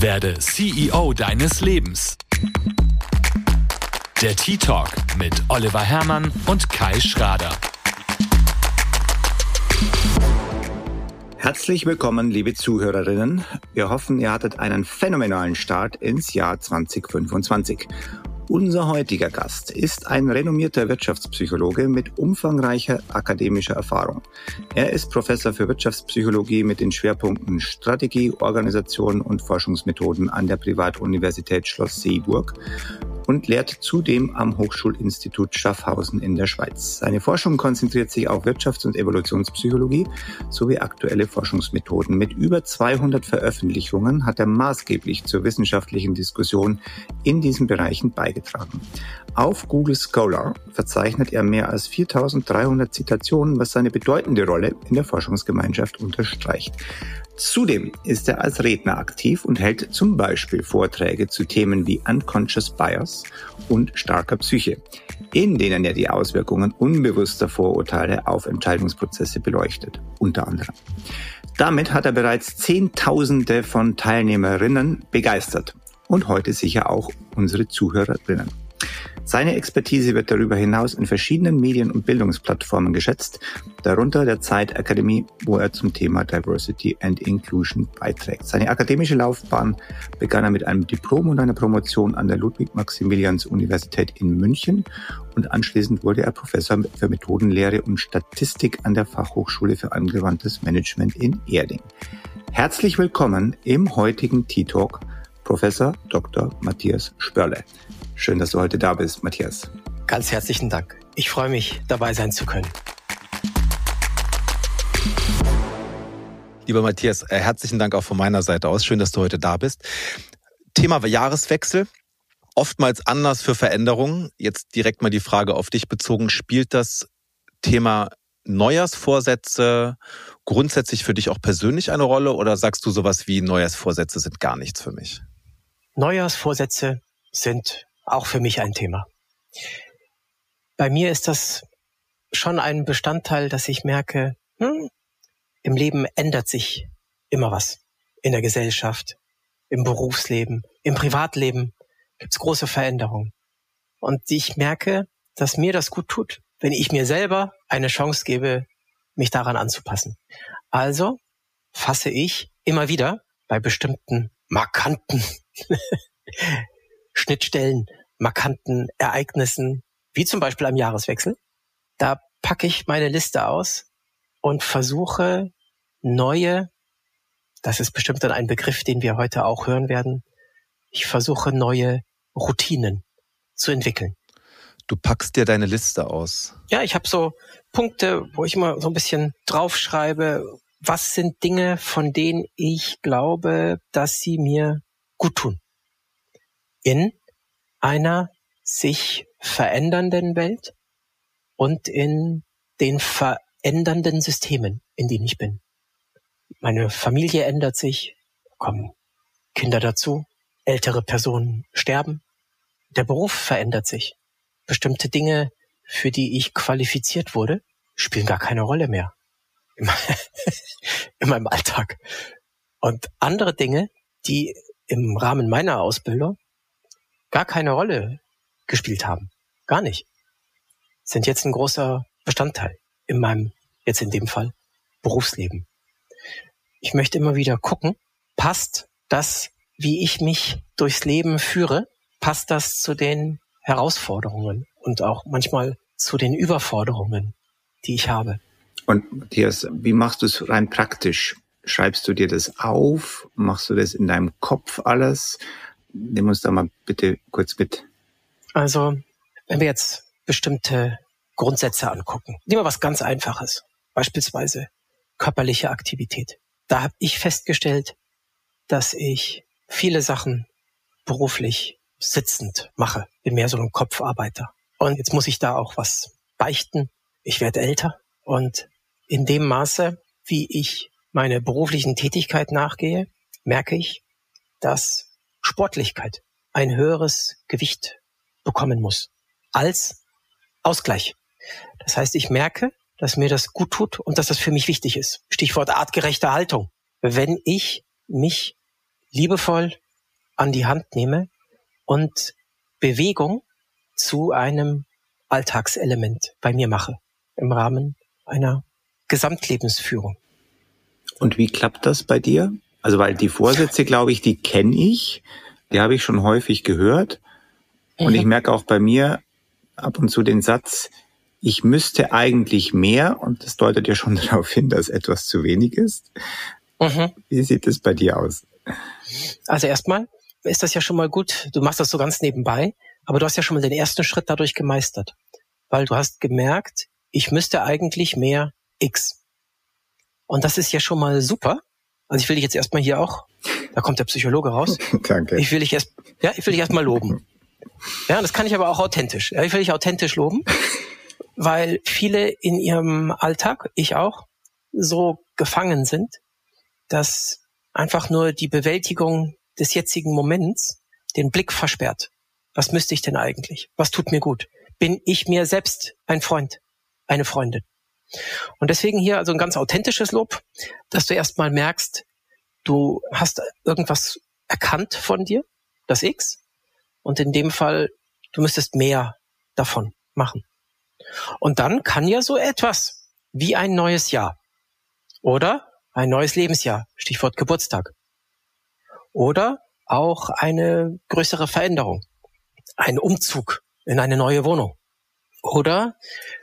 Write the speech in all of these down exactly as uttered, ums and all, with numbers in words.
Werde C E O deines Lebens. Der T-Talk mit Oliver Herrmann und Kai Schrader. Herzlich willkommen, liebe Zuhörerinnen. Wir hoffen, ihr hattet einen phänomenalen Start ins Jahr zwanzig fünfundzwanzig. Unser heutiger Gast ist ein renommierter Wirtschaftspsychologe mit umfangreicher akademischer Erfahrung. Er ist Professor für Wirtschaftspsychologie mit den Schwerpunkten Strategie, Organisation und Forschungsmethoden an der Privatuniversität Schloss Seeburg und lehrt zudem am Hochschulinstitut Schaffhausen in der Schweiz. Seine Forschung konzentriert sich auf Wirtschafts- und Evolutionspsychologie sowie aktuelle Forschungsmethoden. Mit über zweihundert Veröffentlichungen hat er maßgeblich zur wissenschaftlichen Diskussion in diesen Bereichen beigetragen. Auf Google Scholar verzeichnet er mehr als viertausenddreihundert Zitationen, was seine bedeutende Rolle in der Forschungsgemeinschaft unterstreicht. Zudem ist er als Redner aktiv und hält zum Beispiel Vorträge zu Themen wie Unconscious Bias und starker Psyche, in denen er die Auswirkungen unbewusster Vorurteile auf Entscheidungsprozesse beleuchtet, unter anderem. Damit hat er bereits Zehntausende von Teilnehmerinnen begeistert und heute sicher auch unsere Zuhörerinnen. Seine Expertise wird darüber hinaus in verschiedenen Medien- und Bildungsplattformen geschätzt, darunter der Zeitakademie, wo er zum Thema Diversity and Inclusion beiträgt. Seine akademische Laufbahn begann er mit einem Diplom und einer Promotion an der Ludwig-Maximilians-Universität in München und anschließend wurde er Professor für Methodenlehre und Statistik an der Fachhochschule für angewandtes Management in Erding. Herzlich willkommen im heutigen T-Talk, Professor Doktor Matthias Spörle. Schön, dass du heute da bist, Matthias. Ganz herzlichen Dank. Ich freue mich, dabei sein zu können. Lieber Matthias, herzlichen Dank auch von meiner Seite aus. Schön, dass du heute da bist. Thema Jahreswechsel. Oftmals Anlass für Veränderungen. Jetzt direkt mal die Frage auf dich bezogen. Spielt das Thema Neujahrsvorsätze grundsätzlich für dich auch persönlich eine Rolle oder sagst du sowas wie Neujahrsvorsätze sind gar nichts für mich? Neujahrsvorsätze sind auch für mich ein Thema. Bei mir ist das schon ein Bestandteil, dass ich merke, hm, im Leben ändert sich immer was. In der Gesellschaft, im Berufsleben, im Privatleben gibt es große Veränderungen. Und ich merke, dass mir das gut tut, wenn ich mir selber eine Chance gebe, mich daran anzupassen. Also fasse ich immer wieder bei bestimmten markanten Schnittstellen, markanten Ereignissen, wie zum Beispiel am Jahreswechsel, da packe ich meine Liste aus und versuche neue, das ist bestimmt dann ein Begriff, den wir heute auch hören werden, ich versuche neue Routinen zu entwickeln. Du packst dir deine Liste aus. Ja, ich habe so Punkte, wo ich immer so ein bisschen draufschreibe, was sind Dinge, von denen ich glaube, dass sie mir gut tun. In einer sich verändernden Welt und in den verändernden Systemen, in denen ich bin. Meine Familie ändert sich, kommen Kinder dazu, ältere Personen sterben, der Beruf verändert sich. Bestimmte Dinge, für die ich qualifiziert wurde, spielen gar keine Rolle mehr in meinem Alltag. Und andere Dinge, die im Rahmen meiner Ausbildung gar keine Rolle gespielt haben, gar nicht, sind jetzt ein großer Bestandteil in meinem, jetzt in dem Fall, Berufsleben. Ich möchte immer wieder gucken, passt das, wie ich mich durchs Leben führe, passt das zu den Herausforderungen und auch manchmal zu den Überforderungen, die ich habe. Und Matthias, wie machst du es rein praktisch? Schreibst du dir das auf? Machst du das in deinem Kopf alles? Nimm uns da mal bitte kurz mit. Also, wenn wir jetzt bestimmte Grundsätze angucken, nehmen wir was ganz Einfaches, beispielsweise körperliche Aktivität. Da habe ich festgestellt, dass ich viele Sachen beruflich sitzend mache. Bin mehr so ein Kopfarbeiter. Und jetzt muss ich da auch was beichten. Ich werde älter und in dem Maße, wie ich meine beruflichen Tätigkeit nachgehe, merke ich, dass Sportlichkeit ein höheres Gewicht bekommen muss als Ausgleich. Das heißt, ich merke, dass mir das gut tut und dass das für mich wichtig ist. Stichwort artgerechte Haltung. Wenn ich mich liebevoll an die Hand nehme und Bewegung zu einem Alltagselement bei mir mache, im Rahmen einer Gesamtlebensführung. Und wie klappt das bei dir? Also weil die Vorsätze, glaube ich, die kenne ich, die habe ich schon häufig gehört. Und mhm. ich merke auch bei mir ab und zu den Satz, ich müsste eigentlich mehr, und das deutet ja schon darauf hin, dass etwas zu wenig ist. Mhm. Wie sieht es bei dir aus? Also erstmal ist das ja schon mal gut, du machst das so ganz nebenbei, aber du hast ja schon mal den ersten Schritt dadurch gemeistert, weil du hast gemerkt, ich müsste eigentlich mehr X. Und das ist ja schon mal super. Also ich will dich jetzt erstmal hier auch, da kommt der Psychologe raus. Danke. Ich will dich erst, ja, ich will dich erstmal loben. Ja, das kann ich aber auch authentisch. Ja, ich will dich authentisch loben, weil viele in ihrem Alltag, ich auch, so gefangen sind, dass einfach nur die Bewältigung des jetzigen Moments den Blick versperrt. Was müsste ich denn eigentlich? Was tut mir gut? Bin ich mir selbst ein Freund, eine Freundin? Und deswegen hier also ein ganz authentisches Lob, dass du erstmal merkst, du hast irgendwas erkannt von dir, das X, und in dem Fall, du müsstest mehr davon machen. Und dann kann ja so etwas wie ein neues Jahr oder ein neues Lebensjahr, Stichwort Geburtstag, oder auch eine größere Veränderung, ein Umzug in eine neue Wohnung oder,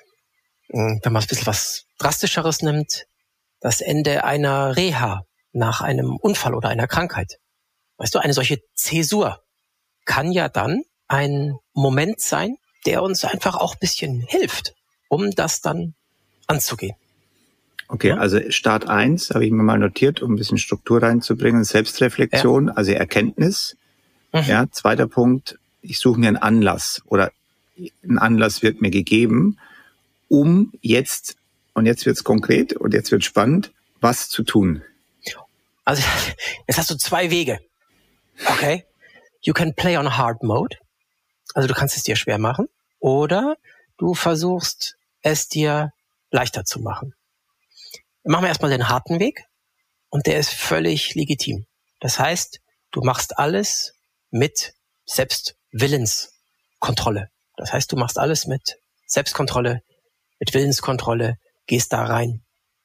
wenn man ein bisschen was Drastischeres nimmt, das Ende einer Reha nach einem Unfall oder einer Krankheit. Weißt du, eine solche Zäsur kann ja dann ein Moment sein, der uns einfach auch ein bisschen hilft, um das dann anzugehen. Okay, ja? Also Start eins habe ich mir mal notiert, um ein bisschen Struktur reinzubringen, Selbstreflexion, ja. Also Erkenntnis. Mhm. Ja, zweiter Punkt, ich suche mir einen Anlass oder ein Anlass wird mir gegeben, um jetzt, und jetzt wird's konkret und jetzt wird's spannend, was zu tun. Also jetzt hast du zwei Wege. Okay, you can play on hard mode. Also du kannst es dir schwer machen oder du versuchst es dir leichter zu machen. Machen wir erstmal den harten Weg und der ist völlig legitim. Das heißt, du machst alles mit Selbstwillenskontrolle. Das heißt, du machst alles mit Selbstkontrolle, mit Willenskontrolle, gehst da rein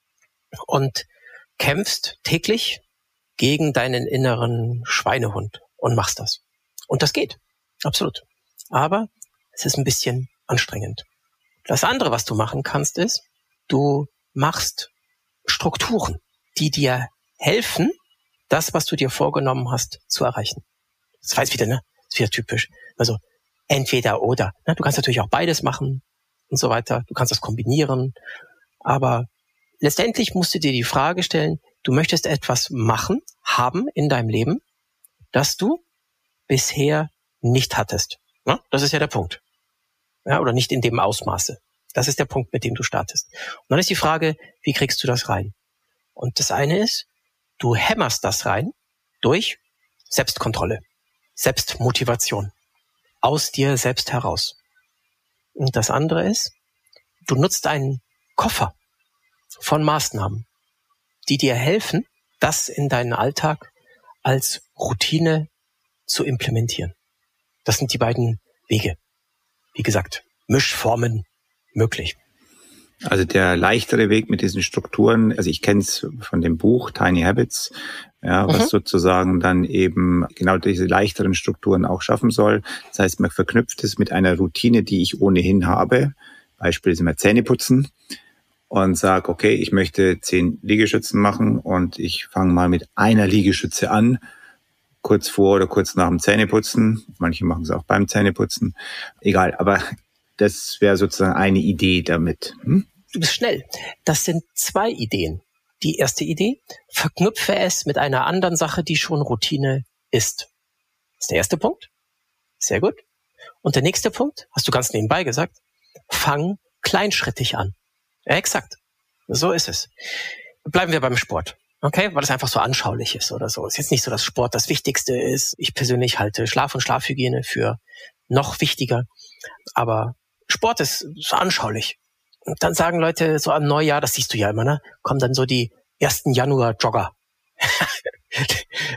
und kämpfst täglich gegen deinen inneren Schweinehund und machst das. Und das geht, absolut. Aber es ist ein bisschen anstrengend. Das andere, was du machen kannst, ist, du machst Strukturen, die dir helfen, das, was du dir vorgenommen hast, zu erreichen. Das war jetzt wieder, ne? Das ist wieder typisch. Also entweder oder. Ne? Du kannst natürlich auch beides machen und so weiter. Du kannst das kombinieren. Aber letztendlich musst du dir die Frage stellen, du möchtest etwas machen, haben in deinem Leben, das du bisher nicht hattest. Ne? Das ist ja der Punkt. Ja, oder nicht in dem Ausmaße. Das ist der Punkt, mit dem du startest. Und dann ist die Frage, wie kriegst du das rein? Und das eine ist, du hämmerst das rein durch Selbstkontrolle, Selbstmotivation, aus dir selbst heraus. Und das andere ist, du nutzt einen Koffer von Maßnahmen, die dir helfen, das in deinen Alltag als Routine zu implementieren. Das sind die beiden Wege. Wie gesagt, Mischformen möglich. Also der leichtere Weg mit diesen Strukturen, also ich kenne es von dem Buch Tiny Habits, ja, was mhm. sozusagen dann eben genau diese leichteren Strukturen auch schaffen soll. Das heißt, man verknüpft es mit einer Routine, die ich ohnehin habe. Beispiel ist immer Zähneputzen und sage, okay, ich möchte zehn Liegestützen machen und ich fange mal mit einer Liegestütze an, kurz vor oder kurz nach dem Zähneputzen. Manche machen es auch beim Zähneputzen. Egal, aber das wäre sozusagen eine Idee damit. Hm? Du bist schnell. Das sind zwei Ideen. Die erste Idee, verknüpfe es mit einer anderen Sache, die schon Routine ist. Das ist der erste Punkt. Sehr gut. Und der nächste Punkt, hast du ganz nebenbei gesagt, fang kleinschrittig an. Ja, exakt. So ist es. Bleiben wir beim Sport. Okay, weil es einfach so anschaulich ist oder so. Es ist jetzt nicht so, dass Sport das Wichtigste ist. Ich persönlich halte Schlaf und Schlafhygiene für noch wichtiger. Aber Sport ist so anschaulich. Und dann sagen Leute so am Neujahr, das siehst du ja immer, ne? Kommen dann so die ersten Januar-Jogger.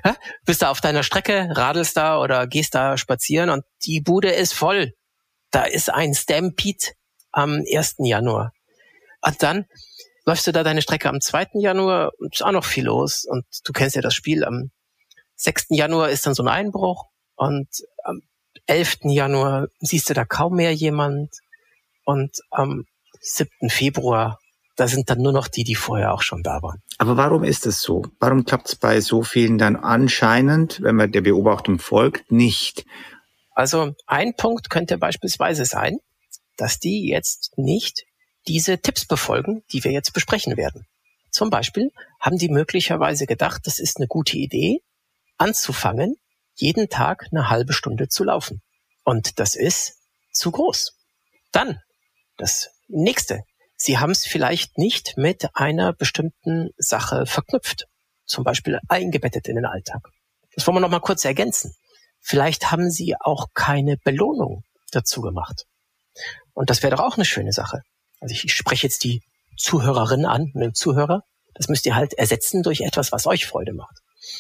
bist da auf deiner Strecke, radelst da oder gehst da spazieren und die Bude ist voll. Da ist ein Stampede am ersten Januar. Und dann läufst du da deine Strecke am zweiten Januar und ist auch noch viel los. Und du kennst ja das Spiel. Am sechsten Januar ist dann so ein Einbruch und am elften Januar siehst du da kaum mehr jemand. Und am siebten Februar, da sind dann nur noch die, die vorher auch schon da waren. Aber warum ist es so? Warum klappt es bei so vielen dann anscheinend, wenn man der Beobachtung folgt, nicht? Also ein Punkt könnte beispielsweise sein, dass die jetzt nicht diese Tipps befolgen, die wir jetzt besprechen werden. Zum Beispiel haben die möglicherweise gedacht, das ist eine gute Idee, anzufangen, jeden Tag eine halbe Stunde zu laufen. Und das ist zu groß. Dann das nächste. Sie haben es vielleicht nicht mit einer bestimmten Sache verknüpft. Zum Beispiel eingebettet in den Alltag. Das wollen wir noch mal kurz ergänzen. Vielleicht haben Sie auch keine Belohnung dazu gemacht. Und das wäre doch auch eine schöne Sache. Also ich, ich spreche jetzt die Zuhörerin an, den Zuhörer. Das müsst ihr halt ersetzen durch etwas, was euch Freude macht.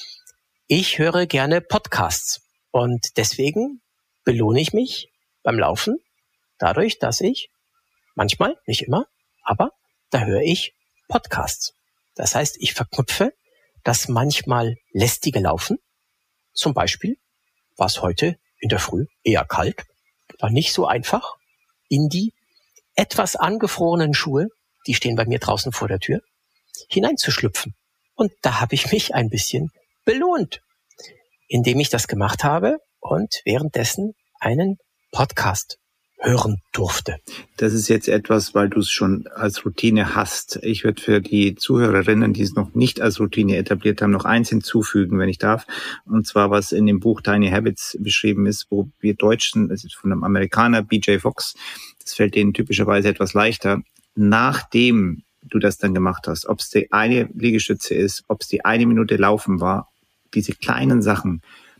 Ich höre gerne Podcasts und deswegen belohne ich mich beim Laufen dadurch, dass ich manchmal, nicht immer, aber da höre ich Podcasts. Das heißt, ich verknüpfe das manchmal lästige Laufen. Zum Beispiel war es heute in der Früh eher kalt, war nicht so einfach, in die etwas angefrorenen Schuhe, die stehen bei mir draußen vor der Tür, hineinzuschlüpfen. Und da habe ich mich ein bisschen belohnt, indem ich das gemacht habe und währenddessen einen Podcast hören durfte. Das ist jetzt etwas, weil du es schon als Routine hast. Ich würde für die Zuhörerinnen, die es noch nicht als Routine etabliert haben, noch eins hinzufügen, wenn ich darf. Und zwar, was in dem Buch Tiny Habits beschrieben ist, wo wir Deutschen, das ist von einem Amerikaner, B J Fox, das fällt denen typischerweise etwas leichter, nachdem du das dann gemacht hast, ob es die eine Liegestütze ist, ob es die eine Minute Laufen war, diese kleinen Sachen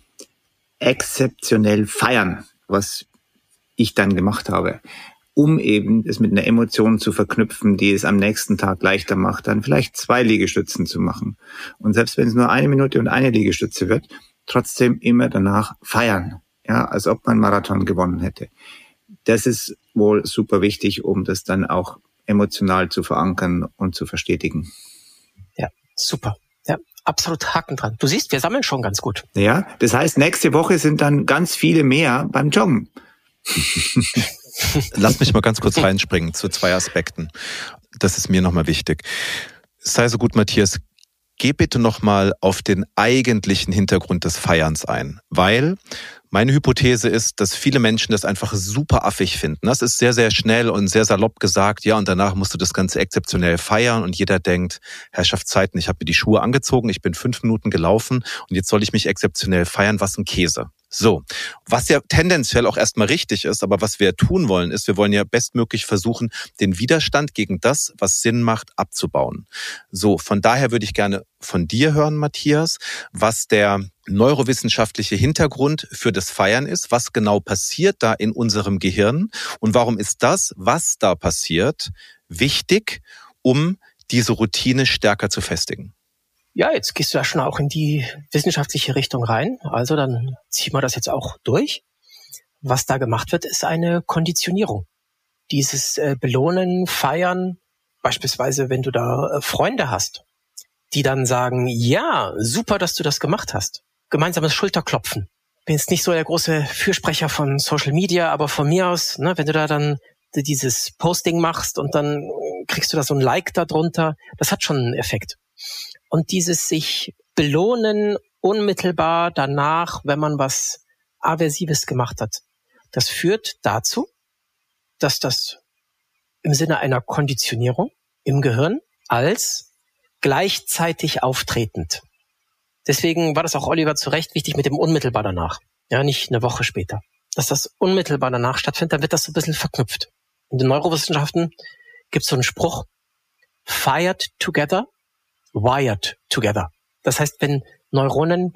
exzeptionell feiern, was ich dann gemacht habe, um eben das mit einer Emotion zu verknüpfen, die es am nächsten Tag leichter macht, dann vielleicht zwei Liegestützen zu machen. Und selbst wenn es nur eine Minute und eine Liegestütze wird, trotzdem immer danach feiern, ja, als ob man einen Marathon gewonnen hätte. Das ist wohl super wichtig, um das dann auch emotional zu verankern und zu verstetigen. Ja, super. Ja, absolut Haken dran. Du siehst, wir sammeln schon ganz gut. Ja, das heißt, nächste Woche sind dann ganz viele mehr beim Joggen. Lass mich mal ganz kurz reinspringen zu zwei Aspekten. Das ist mir nochmal wichtig. Sei so gut, Matthias, geh bitte nochmal auf den eigentlichen Hintergrund des Feierns ein, weil meine Hypothese ist, dass viele Menschen das einfach super affig finden. Das ist sehr, sehr schnell und sehr salopp gesagt. Ja, und danach musst du das Ganze exzeptionell feiern. Und jeder denkt, Herrschaftszeiten, ich habe mir die Schuhe angezogen, ich bin fünf Minuten gelaufen und jetzt soll ich mich exzeptionell feiern. Was ein Käse. So, was ja tendenziell auch erstmal richtig ist, aber was wir tun wollen, ist, wir wollen ja bestmöglich versuchen, den Widerstand gegen das, was Sinn macht, abzubauen. So, von daher würde ich gerne von dir hören, Matthias, was der neurowissenschaftliche Hintergrund für das Feiern ist, was genau passiert da in unserem Gehirn und warum ist das, was da passiert, wichtig, um diese Routine stärker zu festigen. Ja, jetzt gehst du ja schon auch in die wissenschaftliche Richtung rein. Also dann ziehen wir das jetzt auch durch. Was da gemacht wird, ist eine Konditionierung. Dieses äh, Belohnen, Feiern, beispielsweise wenn du da äh, Freunde hast, die dann sagen, ja, super, dass du das gemacht hast. Gemeinsames Schulterklopfen. Bin jetzt nicht so der große Fürsprecher von Social Media, aber von mir aus, ne, wenn du da dann dieses Posting machst und dann kriegst du da so ein Like da drunter, das hat schon einen Effekt. Und dieses sich belohnen unmittelbar danach, wenn man was Aversives gemacht hat, das führt dazu, dass das im Sinne einer Konditionierung im Gehirn als gleichzeitig auftretend. Deswegen war das auch Oliver zu Recht wichtig mit dem unmittelbar danach. Ja, nicht eine Woche später. Dass das unmittelbar danach stattfindet, dann wird das so ein bisschen verknüpft. In den Neurowissenschaften gibt es so einen Spruch, fired together, wired together. Das heißt, wenn Neuronen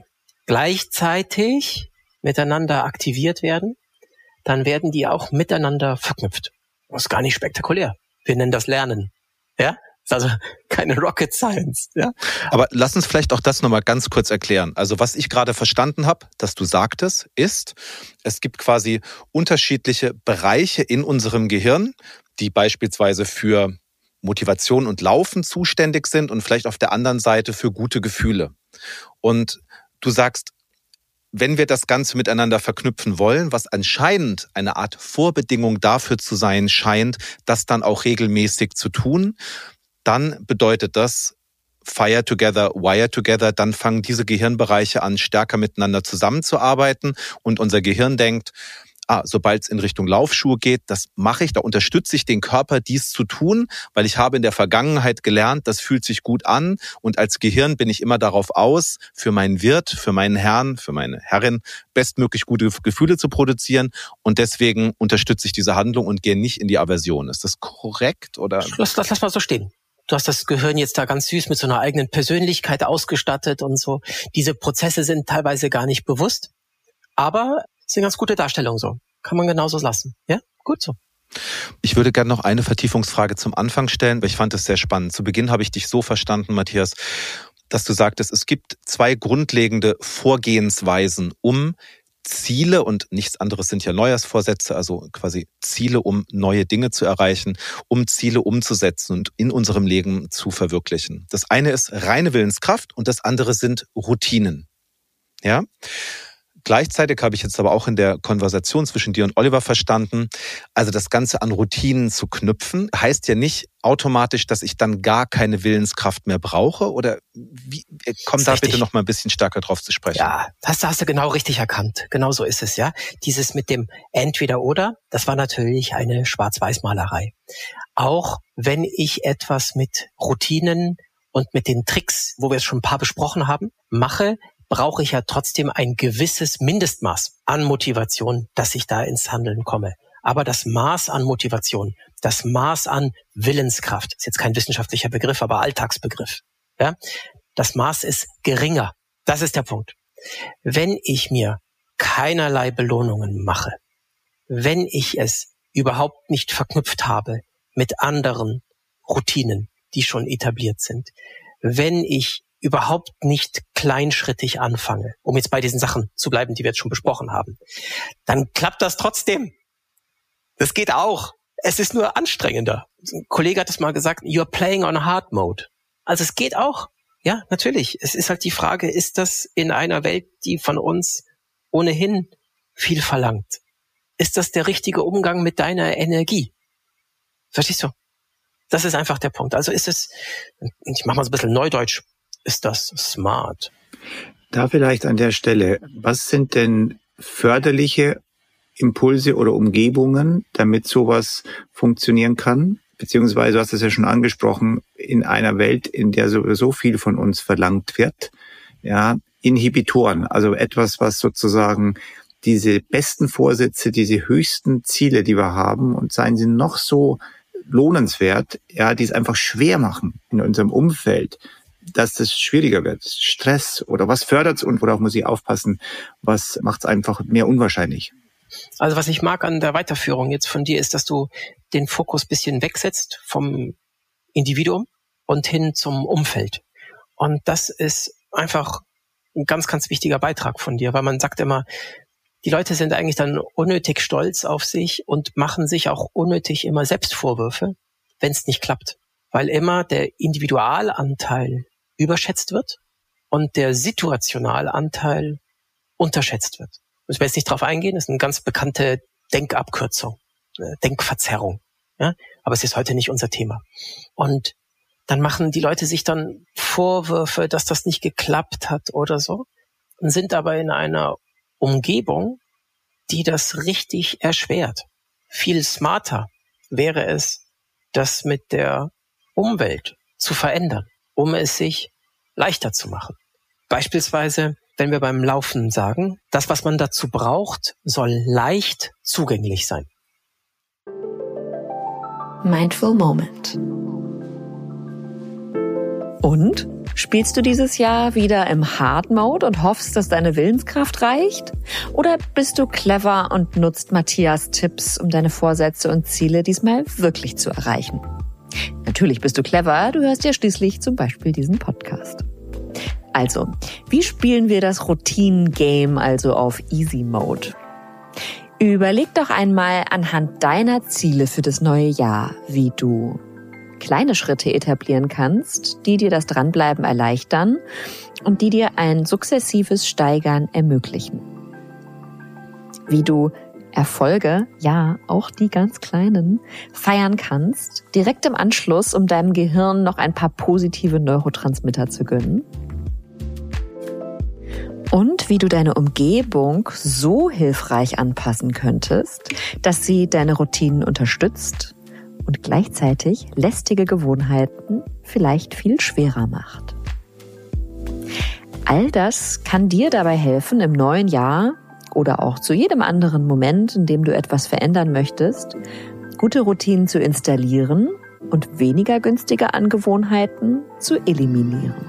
gleichzeitig miteinander aktiviert werden, dann werden die auch miteinander verknüpft. Das ist gar nicht spektakulär. Wir nennen das Lernen. Ja? Ist also keine Rocket Science. Ja? Aber lass uns vielleicht auch das nochmal ganz kurz erklären. Also was ich gerade verstanden habe, dass du sagtest, ist, es gibt quasi unterschiedliche Bereiche in unserem Gehirn, die beispielsweise für Motivation und Laufen zuständig sind und vielleicht auf der anderen Seite für gute Gefühle. Und du sagst, wenn wir das Ganze miteinander verknüpfen wollen, was anscheinend eine Art Vorbedingung dafür zu sein scheint, das dann auch regelmäßig zu tun, dann bedeutet das Fire together, wire together, dann fangen diese Gehirnbereiche an, stärker miteinander zusammenzuarbeiten und unser Gehirn denkt, ah, sobald es in Richtung Laufschuhe geht, das mache ich, da unterstütze ich den Körper, dies zu tun, weil ich habe in der Vergangenheit gelernt, das fühlt sich gut an und als Gehirn bin ich immer darauf aus, für meinen Wirt, für meinen Herrn, für meine Herrin bestmöglich gute Gefühle zu produzieren und deswegen unterstütze ich diese Handlung und gehe nicht in die Aversion. Ist das korrekt? Oder? Lass, lass, lass mal so stehen. Du hast das Gehirn jetzt da ganz süß mit so einer eigenen Persönlichkeit ausgestattet und so. Diese Prozesse sind teilweise gar nicht bewusst, aber ist eine ganz gute Darstellung so. Kann man genauso lassen. Ja, gut so. Ich würde gerne noch eine Vertiefungsfrage zum Anfang stellen, weil ich fand es sehr spannend. Zu Beginn habe ich dich so verstanden, Matthias, dass du sagtest, es gibt zwei grundlegende Vorgehensweisen, um Ziele, und nichts anderes sind ja Neujahrsvorsätze, also quasi Ziele, um neue Dinge zu erreichen, um Ziele umzusetzen und in unserem Leben zu verwirklichen. Das eine ist reine Willenskraft und das andere sind Routinen. Ja? Gleichzeitig habe ich jetzt aber auch in der Konversation zwischen dir und Oliver verstanden, also das Ganze an Routinen zu knüpfen, heißt ja nicht automatisch, dass ich dann gar keine Willenskraft mehr brauche. Oder wie, komm da richtig. Bitte noch mal ein bisschen stärker drauf zu sprechen. Ja, das hast du genau richtig erkannt. Genau so ist es, ja. Dieses mit dem Entweder-Oder, das war natürlich eine Schwarz-Weiß-Malerei. Auch wenn ich etwas mit Routinen und mit den Tricks, wo wir es schon ein paar besprochen haben, mache, brauche ich ja trotzdem ein gewisses Mindestmaß an Motivation, dass ich da ins Handeln komme. Aber das Maß an Motivation, das Maß an Willenskraft, ist jetzt kein wissenschaftlicher Begriff, aber Alltagsbegriff. Ja? Das Maß ist geringer. Das ist der Punkt. Wenn ich mir keinerlei Belohnungen mache, wenn ich es überhaupt nicht verknüpft habe mit anderen Routinen, die schon etabliert sind, wenn ich überhaupt nicht kleinschrittig anfange, um jetzt bei diesen Sachen zu bleiben, die wir jetzt schon besprochen haben, dann klappt das trotzdem. Das geht auch. Es ist nur anstrengender. Ein Kollege hat es mal gesagt, you're playing on hard mode. Also es geht auch. Ja, natürlich. Es ist halt die Frage, ist das in einer Welt, die von uns ohnehin viel verlangt? Ist das der richtige Umgang mit deiner Energie? Verstehst du? Das ist einfach der Punkt. Also ist es, ich mache mal so ein bisschen Neudeutsch, ist das smart? Da vielleicht an der Stelle, was sind denn förderliche Impulse oder Umgebungen, damit sowas funktionieren kann? Beziehungsweise, du hast es ja schon angesprochen, in einer Welt, in der sowieso viel von uns verlangt wird, ja, Inhibitoren, also etwas, was sozusagen diese besten Vorsätze, diese höchsten Ziele, die wir haben, und seien sie noch so lohnenswert, ja, die es einfach schwer machen in unserem Umfeld, dass das schwieriger wird. Stress oder was fördert's und worauf muss ich aufpassen, was macht's einfach mehr unwahrscheinlich? Also was ich mag an der Weiterführung jetzt von dir ist, dass du den Fokus ein bisschen wegsetzt vom Individuum und hin zum Umfeld. Und das ist einfach ein ganz, ganz wichtiger Beitrag von dir, weil man sagt immer, die Leute sind eigentlich dann unnötig stolz auf sich und machen sich auch unnötig immer Selbstvorwürfe, wenn es nicht klappt. Weil immer der Individualanteil überschätzt wird und der Situationalanteil unterschätzt wird. Ich will jetzt nicht drauf eingehen, das ist eine ganz bekannte Denkabkürzung, Denkverzerrung. Ja? Aber es ist heute nicht unser Thema. Und dann machen die Leute sich dann Vorwürfe, dass das nicht geklappt hat oder so, und sind aber in einer Umgebung, die das richtig erschwert. Viel smarter wäre es, das mit der Umwelt zu verändern, um es sich leichter zu machen. Beispielsweise, wenn wir beim Laufen sagen, das, was man dazu braucht, soll leicht zugänglich sein. Mindful Moment. Und? Spielst du dieses Jahr wieder im Hard Mode und hoffst, dass deine Willenskraft reicht? Oder bist du clever und nutzt Matthias Tipps, um deine Vorsätze und Ziele diesmal wirklich zu erreichen? Natürlich bist du clever, du hörst ja schließlich zum Beispiel diesen Podcast. Also, wie spielen wir das Routinen-Game also auf Easy Mode? Überleg doch einmal anhand deiner Ziele für das neue Jahr, wie du kleine Schritte etablieren kannst, die dir das Dranbleiben erleichtern und die dir ein sukzessives Steigern ermöglichen. Wie du Erfolge, ja, auch die ganz kleinen, feiern kannst, direkt im Anschluss, um deinem Gehirn noch ein paar positive Neurotransmitter zu gönnen. Und wie du deine Umgebung so hilfreich anpassen könntest, dass sie deine Routinen unterstützt und gleichzeitig lästige Gewohnheiten vielleicht viel schwerer macht. All das kann dir dabei helfen, im neuen Jahr oder auch zu jedem anderen Moment, in dem du etwas verändern möchtest, gute Routinen zu installieren und weniger günstige Angewohnheiten zu eliminieren.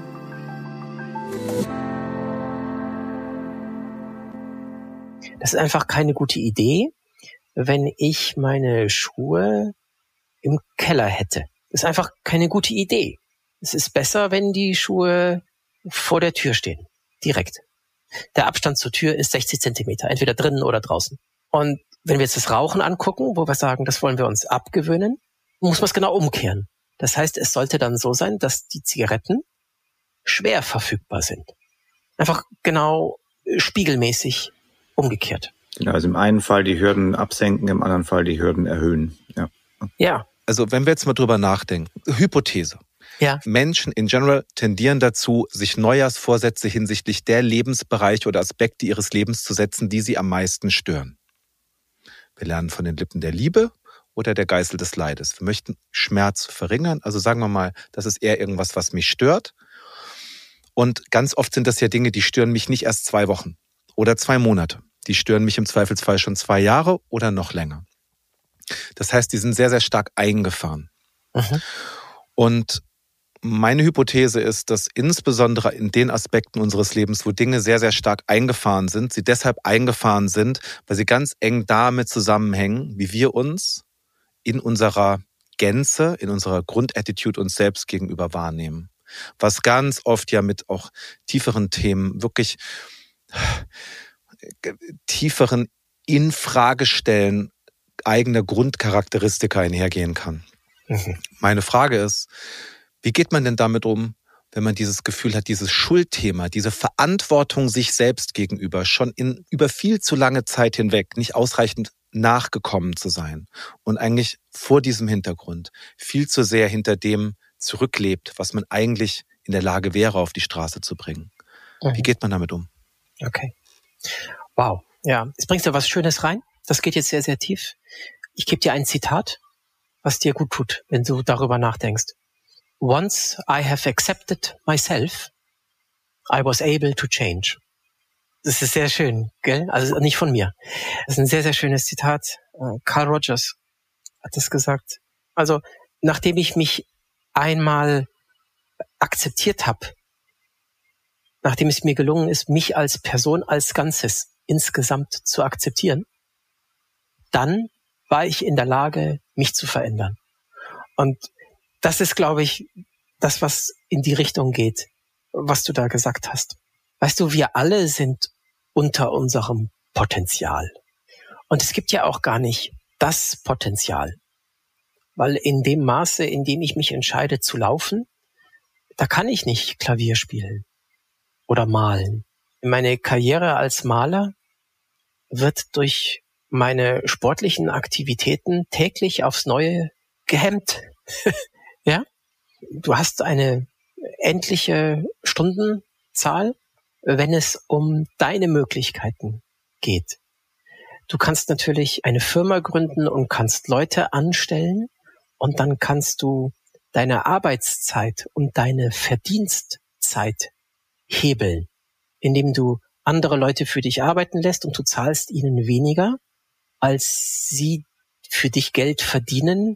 Das ist einfach keine gute Idee, wenn ich meine Schuhe im Keller hätte. Das ist einfach keine gute Idee. Es ist besser, wenn die Schuhe vor der Tür stehen. Direkt. Der Abstand zur Tür ist sechzig Zentimeter, entweder drinnen oder draußen. Und wenn wir jetzt das Rauchen angucken, wo wir sagen, das wollen wir uns abgewöhnen, muss man es genau umkehren. Das heißt, es sollte dann so sein, dass die Zigaretten schwer verfügbar sind. Einfach genau spiegelmäßig umgekehrt. Genau, also im einen Fall die Hürden absenken, im anderen Fall die Hürden erhöhen. Ja. Ja. Also wenn wir jetzt mal drüber nachdenken, Hypothese. Ja. Menschen in general tendieren dazu, sich Neujahrsvorsätze hinsichtlich der Lebensbereiche oder Aspekte ihres Lebens zu setzen, die sie am meisten stören. Wir lernen von den Lippen der Liebe oder der Geißel des Leides. Wir möchten Schmerz verringern. Also sagen wir mal, das ist eher irgendwas, was mich stört. Und ganz oft sind das ja Dinge, die stören mich nicht erst zwei Wochen oder zwei Monate. Die stören mich im Zweifelsfall schon zwei Jahre oder noch länger. Das heißt, die sind sehr, sehr stark eingefahren. Mhm. Und meine Hypothese ist, dass insbesondere in den Aspekten unseres Lebens, wo Dinge sehr, sehr stark eingefahren sind, sie deshalb eingefahren sind, weil sie ganz eng damit zusammenhängen, wie wir uns in unserer Gänze, in unserer Grundattitude uns selbst gegenüber wahrnehmen. Was ganz oft ja mit auch tieferen Themen, wirklich tieferen Infragestellen eigener Grundcharakteristika einhergehen kann. Mhm. Meine Frage ist, wie geht man denn damit um, wenn man dieses Gefühl hat, dieses Schuldthema, diese Verantwortung sich selbst gegenüber schon in über viel zu lange Zeit hinweg nicht ausreichend nachgekommen zu sein und eigentlich vor diesem Hintergrund viel zu sehr hinter dem zurücklebt, was man eigentlich in der Lage wäre, auf die Straße zu bringen. Mhm. Wie geht man damit um? Okay. Wow. Ja, jetzt bringst du was Schönes rein. Das geht jetzt sehr, sehr tief. Ich gebe dir ein Zitat, was dir gut tut, wenn du darüber nachdenkst. Once I have accepted myself, I was able to change. Das ist sehr schön, gell? Also nicht von mir. Das ist ein sehr, sehr schönes Zitat. Carl Rogers hat das gesagt. Also, nachdem ich mich einmal akzeptiert habe, nachdem es mir gelungen ist, mich als Person, als Ganzes insgesamt zu akzeptieren, dann war ich in der Lage, mich zu verändern. Und das ist, glaube ich, das, was in die Richtung geht, was du da gesagt hast. Weißt du, wir alle sind unter unserem Potenzial. Und es gibt ja auch gar nicht das Potenzial. Weil in dem Maße, in dem ich mich entscheide zu laufen, da kann ich nicht Klavier spielen oder malen. Meine Karriere als Maler wird durch meine sportlichen Aktivitäten täglich aufs Neue gehemmt. Ja? Du hast eine endliche Stundenzahl, wenn es um deine Möglichkeiten geht. Du kannst natürlich eine Firma gründen und kannst Leute anstellen und dann kannst du deine Arbeitszeit und deine Verdienstzeit hebeln, indem du andere Leute für dich arbeiten lässt und du zahlst ihnen weniger, als sie für dich Geld verdienen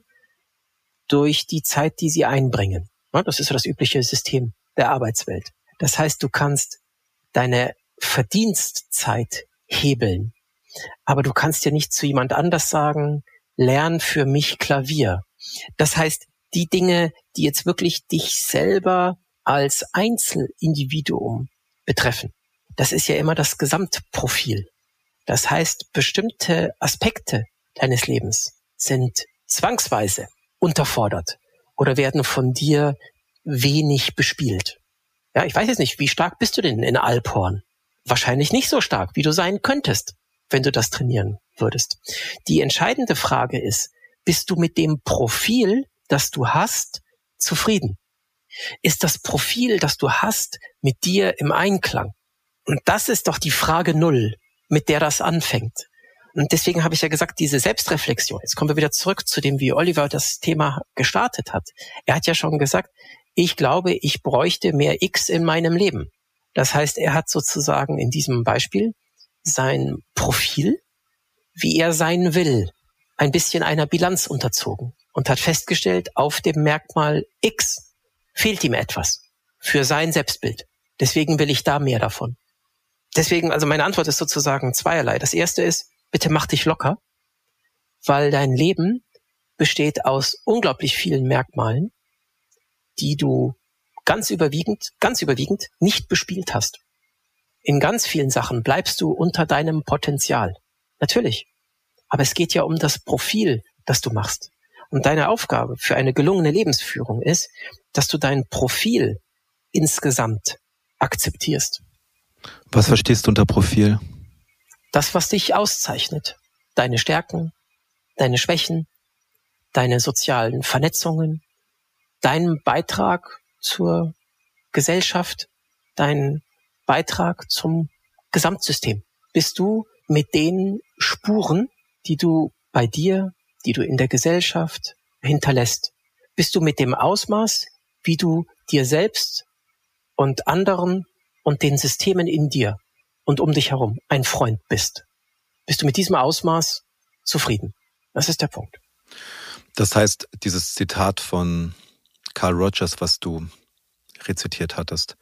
durch die Zeit, die sie einbringen. Das ist ja das übliche System der Arbeitswelt. Das heißt, du kannst deine Verdienstzeit hebeln, aber du kannst ja nicht zu jemand anders sagen, lern für mich Klavier. Das heißt, die Dinge, die jetzt wirklich dich selber als Einzelindividuum betreffen. Das ist ja immer das Gesamtprofil. Das heißt, bestimmte Aspekte deines Lebens sind zwangsweise unterfordert oder werden von dir wenig bespielt. Ja, ich weiß jetzt nicht, wie stark bist du denn in Alphorn? Wahrscheinlich nicht so stark, wie du sein könntest, wenn du das trainieren würdest. Die entscheidende Frage ist, bist du mit dem Profil, das du hast, zufrieden? Ist das Profil, das du hast, mit dir im Einklang? Und das ist doch die Frage Null, mit der das anfängt. Und deswegen habe ich ja gesagt, diese Selbstreflexion. Jetzt kommen wir wieder zurück zu dem, wie Oliver das Thema gestartet hat. Er hat ja schon gesagt, ich glaube, ich bräuchte mehr X in meinem Leben. Das heißt, er hat sozusagen in diesem Beispiel sein Profil, wie er sein will, ein bisschen einer Bilanz unterzogen und hat festgestellt, auf dem Merkmal X fehlt ihm etwas für sein Selbstbild. Deswegen will ich da mehr davon. Deswegen, also meine Antwort ist sozusagen zweierlei. Das erste ist, bitte mach dich locker, weil dein Leben besteht aus unglaublich vielen Merkmalen, die du ganz überwiegend, ganz überwiegend nicht bespielt hast. In ganz vielen Sachen bleibst du unter deinem Potenzial. Natürlich. Aber es geht ja um das Profil, das du machst. Und deine Aufgabe für eine gelungene Lebensführung ist, dass du dein Profil insgesamt akzeptierst. Was verstehst du unter Profil? Das, was dich auszeichnet. Deine Stärken, deine Schwächen, deine sozialen Vernetzungen, dein Beitrag zur Gesellschaft, dein Beitrag zum Gesamtsystem. Bist du mit den Spuren, die du bei dir, die du in der Gesellschaft hinterlässt, bist du mit dem Ausmaß, wie du dir selbst und anderen und den Systemen in dir und um dich herum ein Freund bist? Bist du mit diesem Ausmaß zufrieden? Das ist der Punkt. Das heißt, dieses Zitat von Carl Rogers, was du rezitiert hattest,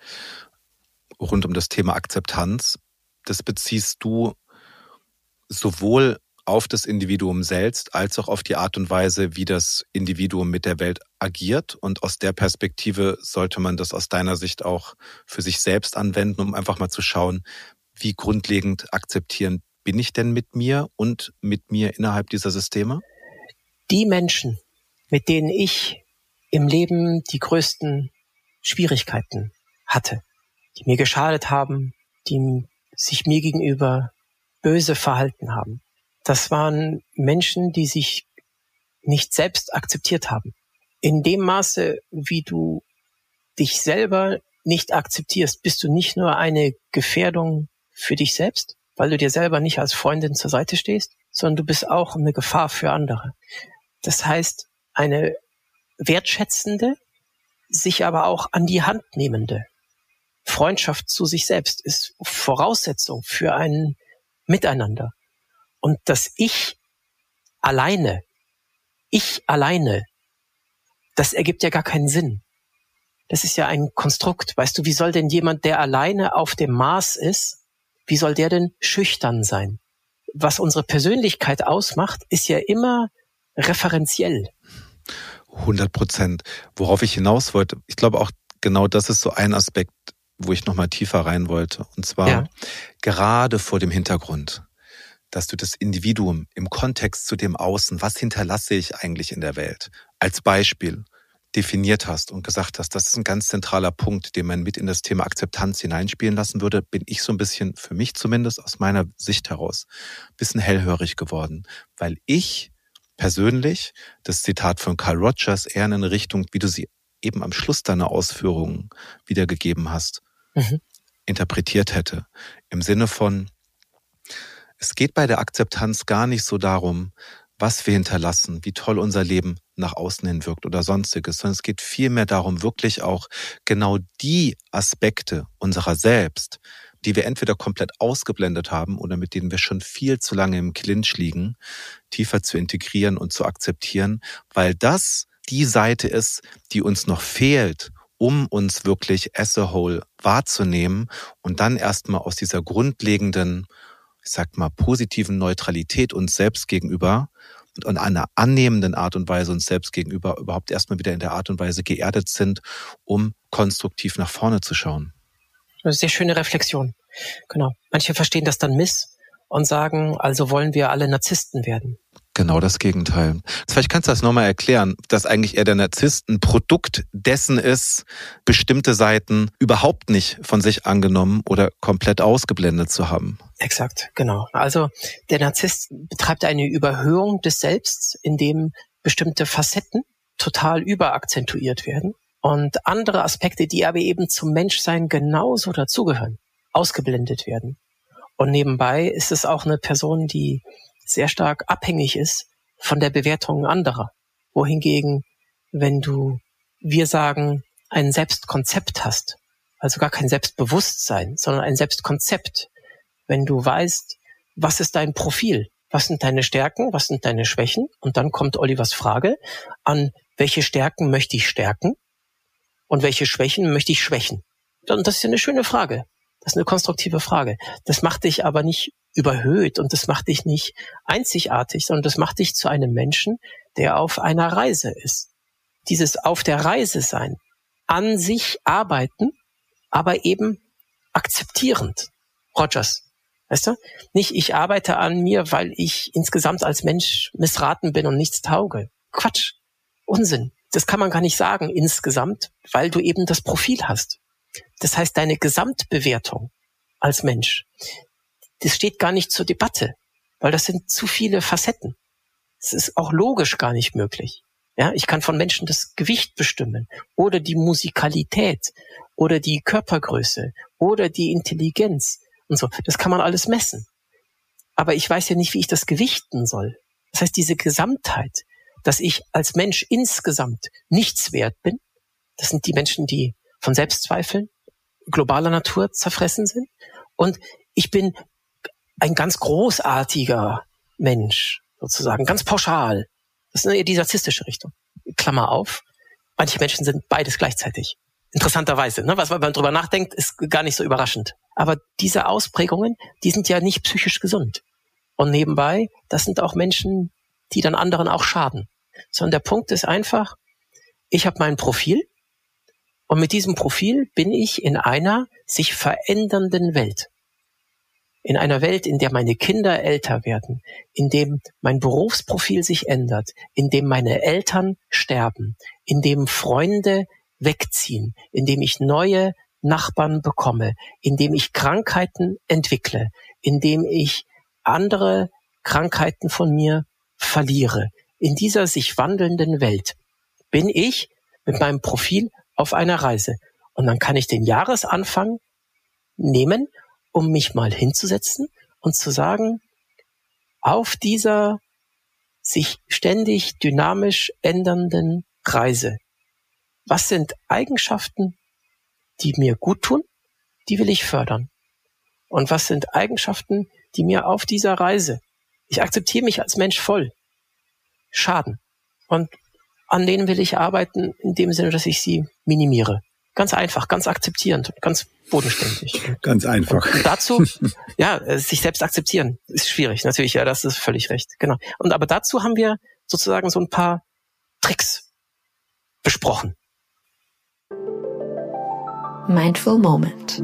rund um das Thema Akzeptanz, das beziehst du sowohl auf das Individuum selbst als auch auf die Art und Weise, wie das Individuum mit der Welt agiert. Und aus der Perspektive sollte man das aus deiner Sicht auch für sich selbst anwenden, um einfach mal zu schauen, wie grundlegend akzeptierend bin ich denn mit mir und mit mir innerhalb dieser Systeme? Die Menschen, mit denen ich im Leben die größten Schwierigkeiten hatte, die mir geschadet haben, die sich mir gegenüber böse verhalten haben, das waren Menschen, die sich nicht selbst akzeptiert haben. In dem Maße, wie du dich selber nicht akzeptierst, bist du nicht nur eine Gefährdung für dich selbst, weil du dir selber nicht als Freundin zur Seite stehst, sondern du bist auch eine Gefahr für andere. Das heißt, eine wertschätzende, sich aber auch an die Hand nehmende Freundschaft zu sich selbst ist Voraussetzung für ein Miteinander. Und das Ich alleine, ich alleine, das ergibt ja gar keinen Sinn. Das ist ja ein Konstrukt. Weißt du, wie soll denn jemand, der alleine auf dem Mars ist, wie soll der denn schüchtern sein? Was unsere Persönlichkeit ausmacht, ist ja immer referenziell. hundert Prozent. Worauf ich hinaus wollte, ich glaube auch genau das ist so ein Aspekt, wo ich nochmal tiefer rein wollte. Und zwar ja. gerade vor dem Hintergrund, dass du das Individuum im Kontext zu dem Außen, was hinterlasse ich eigentlich in der Welt, als Beispiel definiert hast und gesagt hast, das ist ein ganz zentraler Punkt, den man mit in das Thema Akzeptanz hineinspielen lassen würde, bin ich so ein bisschen, für mich zumindest aus meiner Sicht heraus, ein bisschen hellhörig geworden, weil ich persönlich das Zitat von Carl Rogers eher in eine Richtung, wie du sie eben am Schluss deiner Ausführungen wiedergegeben hast, mhm. interpretiert hätte. Im Sinne von, es geht bei der Akzeptanz gar nicht so darum, was wir hinterlassen, wie toll unser Leben nach außen hin wirkt oder sonstiges, sondern es geht vielmehr darum, wirklich auch genau die Aspekte unserer selbst, die wir entweder komplett ausgeblendet haben oder mit denen wir schon viel zu lange im Clinch liegen, tiefer zu integrieren und zu akzeptieren, weil das die Seite ist, die uns noch fehlt, um uns wirklich as a whole wahrzunehmen und dann erstmal aus dieser grundlegenden, ich sag mal, positiven Neutralität uns selbst gegenüber und einer annehmenden Art und Weise uns selbst gegenüber überhaupt erstmal wieder in der Art und Weise geerdet sind, um konstruktiv nach vorne zu schauen. Eine sehr schöne Reflexion. Genau. Manche verstehen das dann miss und sagen, also wollen wir alle Narzissten werden. Genau das Gegenteil. Vielleicht kannst du das nochmal erklären, dass eigentlich eher der Narzisst ein Produkt dessen ist, bestimmte Seiten überhaupt nicht von sich angenommen oder komplett ausgeblendet zu haben. Exakt, genau. Also der Narzisst betreibt eine Überhöhung des Selbst, in dem bestimmte Facetten total überakzentuiert werden und andere Aspekte, die aber eben zum Menschsein genauso dazugehören, ausgeblendet werden. Und nebenbei ist es auch eine Person, die sehr stark abhängig ist von der Bewertung anderer. Wohingegen, wenn du, wir sagen, ein Selbstkonzept hast, also gar kein Selbstbewusstsein, sondern ein Selbstkonzept, wenn du weißt, was ist dein Profil, was sind deine Stärken, was sind deine Schwächen, und dann kommt Olivers Frage an, welche Stärken möchte ich stärken und welche Schwächen möchte ich schwächen. Und das ist ja eine schöne Frage. Das ist eine konstruktive Frage. Das macht dich aber nicht überhöht und das macht dich nicht einzigartig, sondern das macht dich zu einem Menschen, der auf einer Reise ist. Dieses auf der Reise sein, an sich arbeiten, aber eben akzeptierend. Rogers, weißt du? Nicht ich arbeite an mir, weil ich insgesamt als Mensch missraten bin und nichts tauge. Quatsch, Unsinn. Das kann man gar nicht sagen insgesamt, weil du eben das Profil hast. Das heißt, deine Gesamtbewertung als Mensch, das steht gar nicht zur Debatte, weil das sind zu viele Facetten. Es ist auch logisch gar nicht möglich. Ja, ich kann von Menschen das Gewicht bestimmen oder die Musikalität oder die Körpergröße oder die Intelligenz und so. Das kann man alles messen. Aber ich weiß ja nicht, wie ich das gewichten soll. Das heißt, diese Gesamtheit, dass ich als Mensch insgesamt nichts wert bin, das sind die Menschen, die von Selbstzweifeln globaler Natur zerfressen sind. Und ich bin ein ganz großartiger Mensch, sozusagen, ganz pauschal. Das ist eher die narzisstische Richtung. Klammer auf, manche Menschen sind beides gleichzeitig. Interessanterweise, ne? Was, wenn man drüber nachdenkt, ist gar nicht so überraschend. Aber diese Ausprägungen, die sind ja nicht psychisch gesund. Und nebenbei, das sind auch Menschen, die dann anderen auch schaden. Sondern der Punkt ist einfach, ich habe mein Profil und mit diesem Profil bin ich in einer sich verändernden Welt. In einer Welt, in der meine Kinder älter werden, in dem mein Berufsprofil sich ändert, in dem meine Eltern sterben, in dem Freunde wegziehen, in dem ich neue Nachbarn bekomme, in dem ich Krankheiten entwickle, in dem ich andere Krankheiten von mir verliere. In dieser sich wandelnden Welt bin ich mit meinem Profil auf einer Reise. Und dann kann ich den Jahresanfang nehmen, um mich mal hinzusetzen und zu sagen, auf dieser sich ständig dynamisch ändernden Reise, was sind Eigenschaften, die mir gut tun, die will ich fördern? Und was sind Eigenschaften, die mir auf dieser Reise, ich akzeptiere mich als Mensch voll, schaden? Und an denen will ich arbeiten, in dem Sinne, dass ich sie minimiere. Ganz einfach, ganz akzeptierend, ganz bodenständig. Ganz einfach. Und dazu, ja, sich selbst akzeptieren ist schwierig, natürlich, ja, das ist völlig recht, genau. Und aber dazu haben wir sozusagen so ein paar Tricks besprochen. Mindful Moment.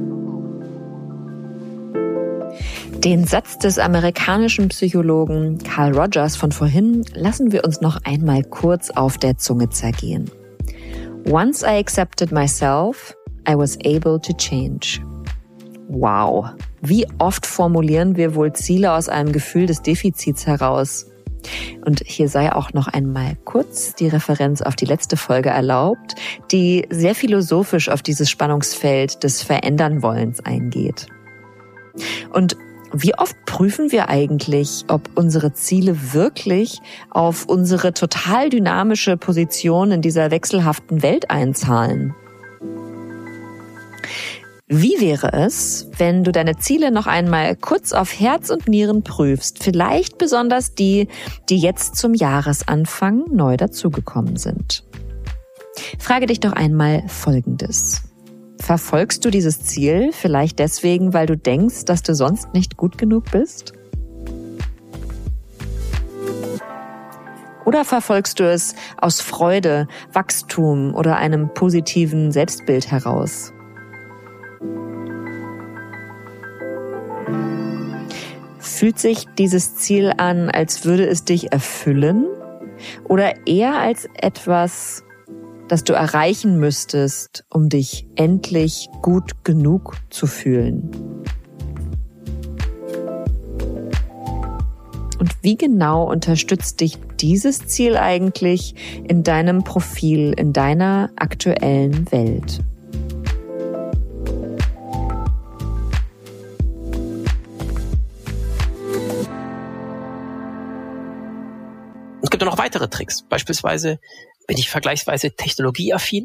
Den Satz des amerikanischen Psychologen Carl Rogers von vorhin lassen wir uns noch einmal kurz auf der Zunge zergehen. Once I accepted myself, I was able to change. Wow, wie oft formulieren wir wohl Ziele aus einem Gefühl des Defizits heraus? Und hier sei auch noch einmal kurz die Referenz auf die letzte Folge erlaubt, die sehr philosophisch auf dieses Spannungsfeld des Verändern-Wollens eingeht. Und wie oft prüfen wir eigentlich, ob unsere Ziele wirklich auf unsere total dynamische Position in dieser wechselhaften Welt einzahlen? Wie wäre es, wenn du deine Ziele noch einmal kurz auf Herz und Nieren prüfst, vielleicht besonders die, die jetzt zum Jahresanfang neu dazugekommen sind? Frage dich doch einmal Folgendes. Verfolgst du dieses Ziel vielleicht deswegen, weil du denkst, dass du sonst nicht gut genug bist? Oder verfolgst du es aus Freude, Wachstum oder einem positiven Selbstbild heraus? Fühlt sich dieses Ziel an, als würde es dich erfüllen? Oder eher als etwas, das du erreichen müsstest, um dich endlich gut genug zu fühlen? Und wie genau unterstützt dich dieses Ziel eigentlich in deinem Profil, in deiner aktuellen Welt? Es gibt noch weitere Tricks. Beispielsweise bin ich vergleichsweise technologieaffin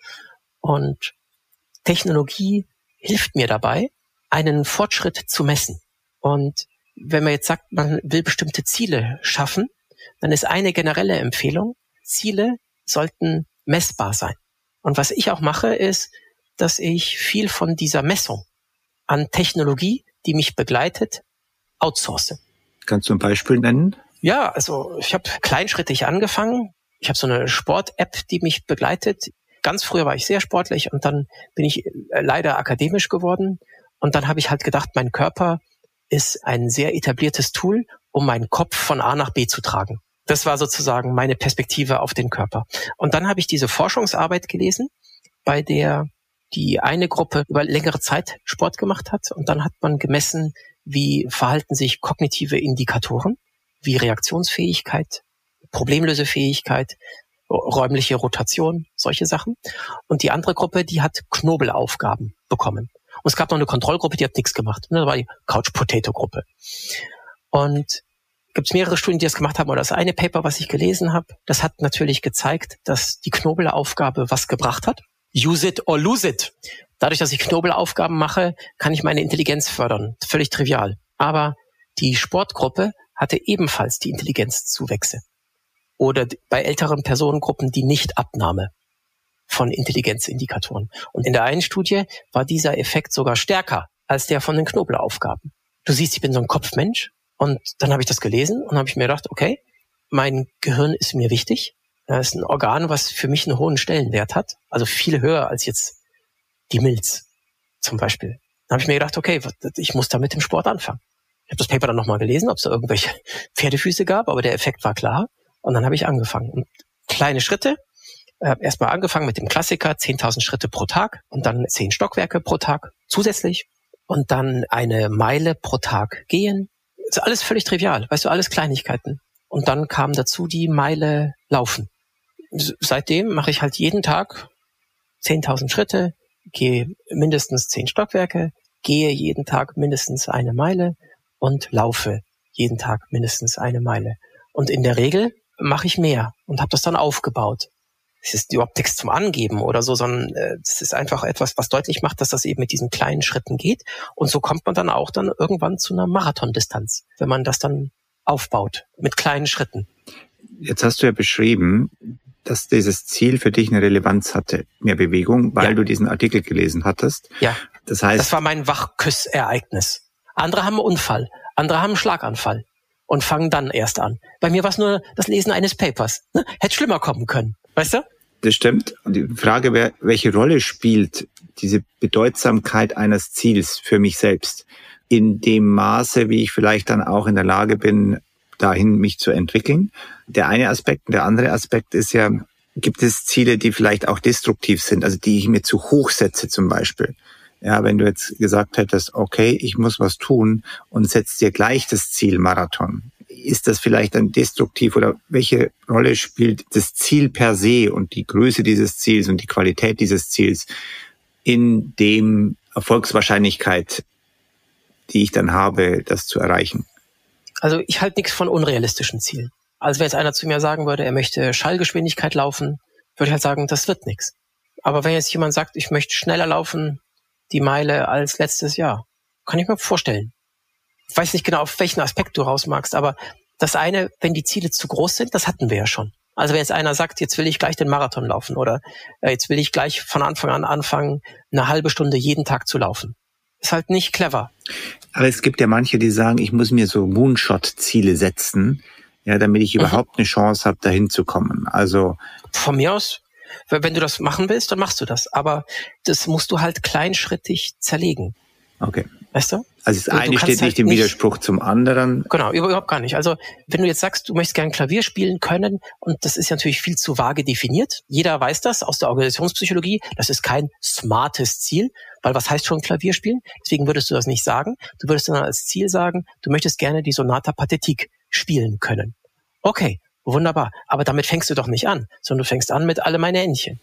und Technologie hilft mir dabei, einen Fortschritt zu messen. Und wenn man jetzt sagt, man will bestimmte Ziele schaffen, dann ist eine generelle Empfehlung, Ziele sollten messbar sein. Und was ich auch mache, ist, dass ich viel von dieser Messung an Technologie, die mich begleitet, outsource. Kannst du ein Beispiel nennen? Ja, also ich habe kleinschrittig angefangen. Ich habe so eine Sport-App, die mich begleitet. Ganz früher war ich sehr sportlich und dann bin ich leider akademisch geworden. Und dann habe ich halt gedacht, mein Körper ist ein sehr etabliertes Tool, um meinen Kopf von A nach B zu tragen. Das war sozusagen meine Perspektive auf den Körper. Und dann habe ich diese Forschungsarbeit gelesen, bei der die eine Gruppe über längere Zeit Sport gemacht hat. Und dann hat man gemessen, wie verhalten sich kognitive Indikatoren, wie Reaktionsfähigkeit, Problemlösefähigkeit, räumliche Rotation, solche Sachen. Und die andere Gruppe, die hat Knobelaufgaben bekommen. Und es gab noch eine Kontrollgruppe, die hat nichts gemacht. Das war die Couch-Potato-Gruppe. Und gibt es mehrere Studien, die das gemacht haben. Oder das eine Paper, was ich gelesen habe, das hat natürlich gezeigt, dass die Knobelaufgabe was gebracht hat. Use it or lose it. Dadurch, dass ich Knobelaufgaben mache, kann ich meine Intelligenz fördern. Völlig trivial. Aber die Sportgruppe hatte ebenfalls die Intelligenzzuwächse. Oder bei älteren Personengruppen die Nichtabnahme von Intelligenzindikatoren. Und in der einen Studie war dieser Effekt sogar stärker als der von den Knobelaufgaben. Du siehst, ich bin so ein Kopfmensch. Und dann habe ich das gelesen und habe ich mir gedacht, okay, mein Gehirn ist mir wichtig. Das ist ein Organ, was für mich einen hohen Stellenwert hat. Also viel höher als jetzt die Milz zum Beispiel. Dann habe ich mir gedacht, okay, ich muss da mit dem Sport anfangen. Ich habe das Paper dann nochmal gelesen, ob es da irgendwelche Pferdefüße gab, aber der Effekt war klar. Und dann habe ich angefangen. Und kleine Schritte. Äh, Erstmal angefangen mit dem Klassiker, zehntausend Schritte pro Tag und dann zehn Stockwerke pro Tag zusätzlich. Und dann eine Meile pro Tag gehen. Das ist alles völlig trivial, weißt du, alles Kleinigkeiten. Und dann kam dazu die Meile laufen. Seitdem mache ich halt jeden Tag zehntausend Schritte, gehe mindestens zehn Stockwerke, gehe jeden Tag mindestens eine Meile und laufe jeden Tag mindestens eine Meile. Und in der Regel mache ich mehr und habe das dann aufgebaut. Es ist überhaupt nichts zum Angeben oder so, sondern es ist einfach etwas, was deutlich macht, dass das eben mit diesen kleinen Schritten geht. Und so kommt man dann auch dann irgendwann zu einer Marathondistanz, wenn man das dann aufbaut mit kleinen Schritten. Jetzt hast du ja beschrieben, dass dieses Ziel für dich eine Relevanz hatte, mehr Bewegung, weil ja. du diesen Artikel gelesen hattest. Ja, das heißt, das war mein Wachküssereignis. Andere haben einen Unfall, andere haben einen Schlaganfall und fangen dann erst an. Bei mir war es nur das Lesen eines Papers. Ne? Hätte schlimmer kommen können, weißt du? Das stimmt. Und die Frage wäre, welche Rolle spielt diese Bedeutsamkeit eines Ziels für mich selbst? In dem Maße, wie ich vielleicht dann auch in der Lage bin, dahin mich zu entwickeln. Der eine Aspekt und der andere Aspekt ist ja, gibt es Ziele, die vielleicht auch destruktiv sind, also die ich mir zu hoch setze zum Beispiel. Ja, wenn du jetzt gesagt hättest, okay, ich muss was tun und setzt dir gleich das Ziel Marathon. Ist das vielleicht dann destruktiv oder welche Rolle spielt das Ziel per se und die Größe dieses Ziels und die Qualität dieses Ziels in dem Erfolgswahrscheinlichkeit, die ich dann habe, das zu erreichen? Also ich halte nichts von unrealistischen Zielen. Also wenn jetzt einer zu mir sagen würde, er möchte Schallgeschwindigkeit laufen, würde ich halt sagen, das wird nichts. Aber wenn jetzt jemand sagt, ich möchte schneller laufen, die Meile als letztes Jahr, kann ich mir vorstellen. Ich weiß nicht genau, auf welchen Aspekt du raus magst, aber das eine, wenn die Ziele zu groß sind, das hatten wir ja schon. Also wenn jetzt einer sagt, jetzt will ich gleich den Marathon laufen oder äh, jetzt will ich gleich von Anfang an anfangen, eine halbe Stunde jeden Tag zu laufen. Ist halt nicht clever. Aber es gibt ja manche, die sagen, ich muss mir so Moonshot-Ziele setzen. Ja, damit ich überhaupt mhm. eine Chance habe, dahin zu kommen. Also von mir aus, wenn du das machen willst, dann machst du das. Aber das musst du halt kleinschrittig zerlegen. Okay. Weißt du? Also das eine steht nicht im Widerspruch zum anderen. Genau, überhaupt gar nicht. Also wenn du jetzt sagst, du möchtest gerne Klavier spielen können, und das ist natürlich viel zu vage definiert. Jeder weiß das aus der Organisationspsychologie. Das ist kein smartes Ziel, weil was heißt schon Klavier spielen? Deswegen würdest du das nicht sagen. Du würdest dann als Ziel sagen, du möchtest gerne die Sonata Pathetique spielen können. Okay, wunderbar. Aber damit fängst du doch nicht an, sondern du fängst an mit Alle meine Entchen.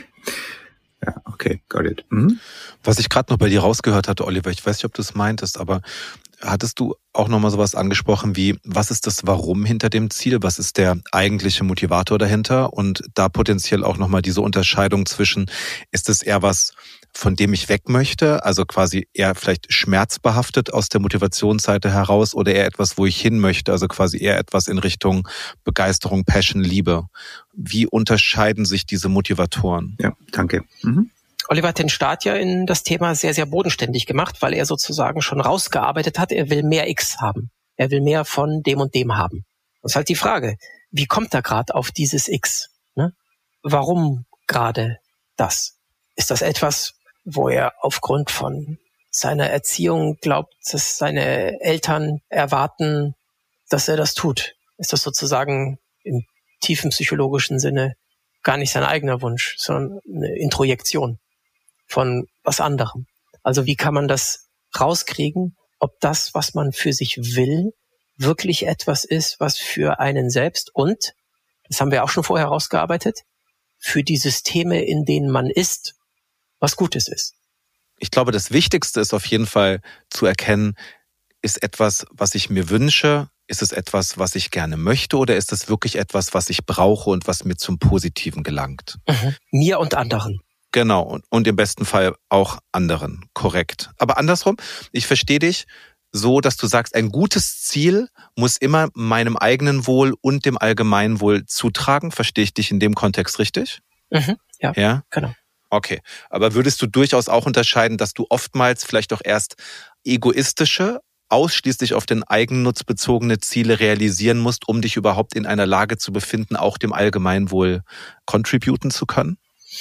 Ja, okay, got it. Mhm. Was ich gerade noch bei dir rausgehört hatte, Oliver, ich weiß nicht, ob du es meintest, aber hattest du auch nochmal sowas angesprochen wie, was ist das Warum hinter dem Ziel? Was ist der eigentliche Motivator dahinter? Und da potenziell auch nochmal diese Unterscheidung zwischen, ist es eher was, von dem ich weg möchte, also quasi eher vielleicht schmerzbehaftet aus der Motivationsseite heraus, oder eher etwas, wo ich hin möchte, also quasi eher etwas in Richtung Begeisterung, Passion, Liebe. Wie unterscheiden sich diese Motivatoren? Ja, danke. Mhm. Oliver hat den Start ja in das Thema sehr, sehr bodenständig gemacht, weil er sozusagen schon rausgearbeitet hat, er will mehr X haben. Er will mehr von dem und dem haben. Das ist halt die Frage, wie kommt er gerade auf dieses X? Ne? Warum gerade das? Ist das etwas, wo er aufgrund von seiner Erziehung glaubt, dass seine Eltern erwarten, dass er das tut? Ist das sozusagen im tiefen psychologischen Sinne gar nicht sein eigener Wunsch, sondern eine Introjektion von was anderem? Also wie kann man das rauskriegen, ob das, was man für sich will, wirklich etwas ist, was für einen selbst und, das haben wir auch schon vorher rausgearbeitet, für die Systeme, in denen man ist, was Gutes ist. Ich glaube, das Wichtigste ist auf jeden Fall zu erkennen, ist etwas, was ich mir wünsche, ist es etwas, was ich gerne möchte, oder ist es wirklich etwas, was ich brauche und was mir zum Positiven gelangt? Mhm. Mir und anderen. Genau, und, und im besten Fall auch anderen, korrekt. Aber andersrum, ich verstehe dich so, dass du sagst, ein gutes Ziel muss immer meinem eigenen Wohl und dem Allgemeinwohl zutragen. Verstehe ich dich in dem Kontext richtig? Mhm. Ja, ja, genau. Okay, aber würdest du durchaus auch unterscheiden, dass du oftmals vielleicht auch erst egoistische, ausschließlich auf den Eigennutz bezogene Ziele realisieren musst, um dich überhaupt in einer Lage zu befinden, auch dem Allgemeinwohl contributen zu können?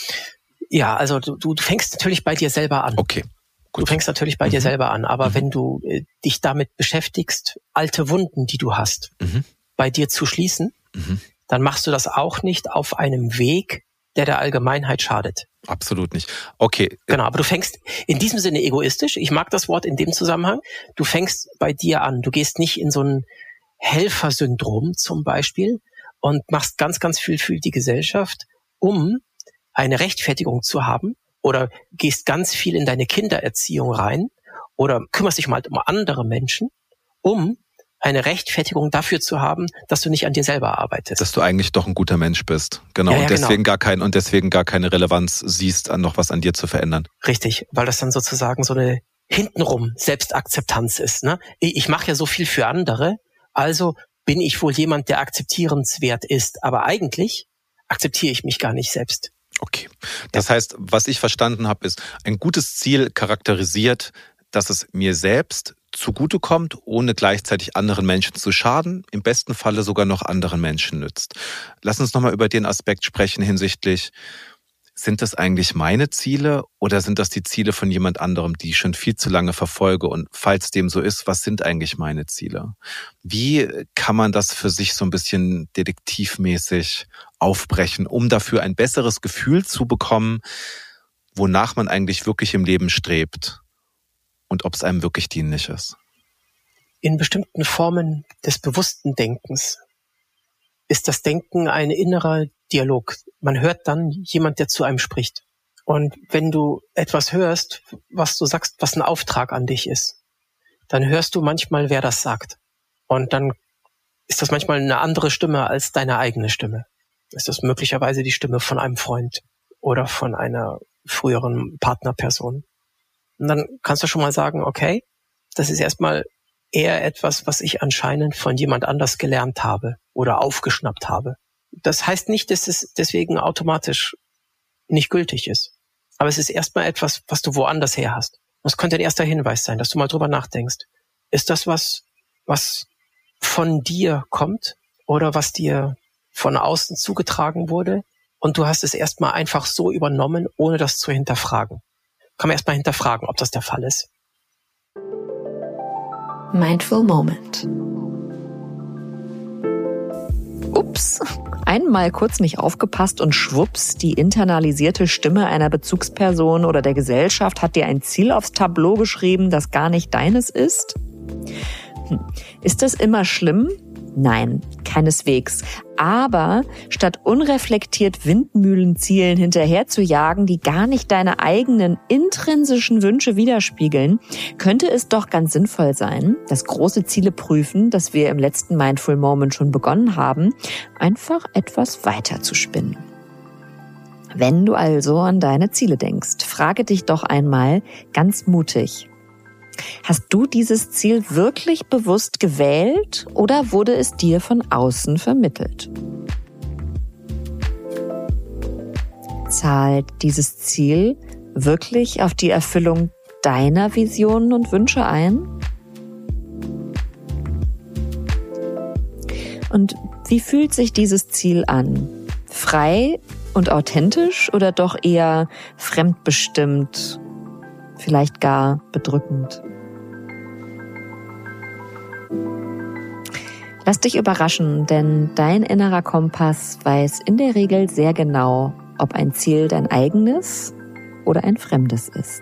Ja, also du, du fängst natürlich bei dir selber an. Okay, gut. Du fängst natürlich bei mhm. dir selber an, aber mhm. wenn du äh, dich damit beschäftigst, alte Wunden, die du hast, mhm. bei dir zu schließen, mhm. dann machst du das auch nicht auf einem Weg, der der Allgemeinheit schadet. Absolut nicht. Okay. Genau, aber du fängst in diesem Sinne egoistisch. Ich mag das Wort in dem Zusammenhang. Du fängst bei dir an. Du gehst nicht in so ein Helfersyndrom zum Beispiel und machst ganz, ganz viel für die Gesellschaft, um eine Rechtfertigung zu haben, oder gehst ganz viel in deine Kindererziehung rein oder kümmerst dich mal um andere Menschen, um eine Rechtfertigung dafür zu haben, dass du nicht an dir selber arbeitest. Dass du eigentlich doch ein guter Mensch bist. Genau. Ja, ja, und deswegen genau. gar kein, und deswegen gar keine Relevanz siehst, an noch was an dir zu verändern. Richtig, weil das dann sozusagen so eine hintenrum Selbstakzeptanz ist. Ne? Ich mache ja so viel für andere, also bin ich wohl jemand, der akzeptierenswert ist. Aber eigentlich akzeptiere ich mich gar nicht selbst. Okay. Das ja. heißt, was ich verstanden habe, ist, ein gutes Ziel charakterisiert, dass es mir selbst zugutekommt, ohne gleichzeitig anderen Menschen zu schaden, im besten Falle sogar noch anderen Menschen nützt. Lass uns nochmal über den Aspekt sprechen hinsichtlich, sind das eigentlich meine Ziele oder sind das die Ziele von jemand anderem, die ich schon viel zu lange verfolge? Und falls dem so ist, was sind eigentlich meine Ziele? Wie kann man das für sich so ein bisschen detektivmäßig aufbrechen, um dafür ein besseres Gefühl zu bekommen, wonach man eigentlich wirklich im Leben strebt? Und ob es einem wirklich dienlich ist. In bestimmten Formen des bewussten Denkens ist das Denken ein innerer Dialog. Man hört dann jemand, der zu einem spricht. Und wenn du etwas hörst, was du sagst, was ein Auftrag an dich ist, dann hörst du manchmal, wer das sagt. Und dann ist das manchmal eine andere Stimme als deine eigene Stimme. Ist das möglicherweise die Stimme von einem Freund oder von einer früheren Partnerperson. Und dann kannst du schon mal sagen, okay, das ist erstmal eher etwas, was ich anscheinend von jemand anders gelernt habe oder aufgeschnappt habe. Das heißt nicht, dass es deswegen automatisch nicht gültig ist. Aber es ist erstmal etwas, was du woanders her hast. Und es könnte ein erster Hinweis sein, dass du mal drüber nachdenkst. Ist das was, was von dir kommt? oder was dir von außen zugetragen wurde und du hast es erstmal einfach so übernommen, ohne das zu hinterfragen. Kann man erstmal hinterfragen, ob das der Fall ist. Mindful Moment. Ups, einmal kurz nicht aufgepasst und schwupps, die internalisierte Stimme einer Bezugsperson oder der Gesellschaft hat dir ein Ziel aufs Tableau geschrieben, das gar nicht deines ist? Hm. Ist das immer schlimm? Nein, keineswegs. Aber statt unreflektiert Windmühlenzielen hinterher zu jagen, die gar nicht deine eigenen intrinsischen Wünsche widerspiegeln, könnte es doch ganz sinnvoll sein, das große Ziele prüfen, das wir im letzten Mindful Moment schon begonnen haben, einfach etwas weiter zu spinnen. Wenn du also an deine Ziele denkst, frage dich doch einmal ganz mutig: Hast du dieses Ziel wirklich bewusst gewählt oder wurde es dir von außen vermittelt? Zahlt dieses Ziel wirklich auf die Erfüllung deiner Visionen und Wünsche ein? Und wie fühlt sich dieses Ziel an? Frei und authentisch oder doch eher fremdbestimmt? Vielleicht gar bedrückend. Lass dich überraschen, denn dein innerer Kompass weiß in der Regel sehr genau, ob ein Ziel dein eigenes oder ein fremdes ist.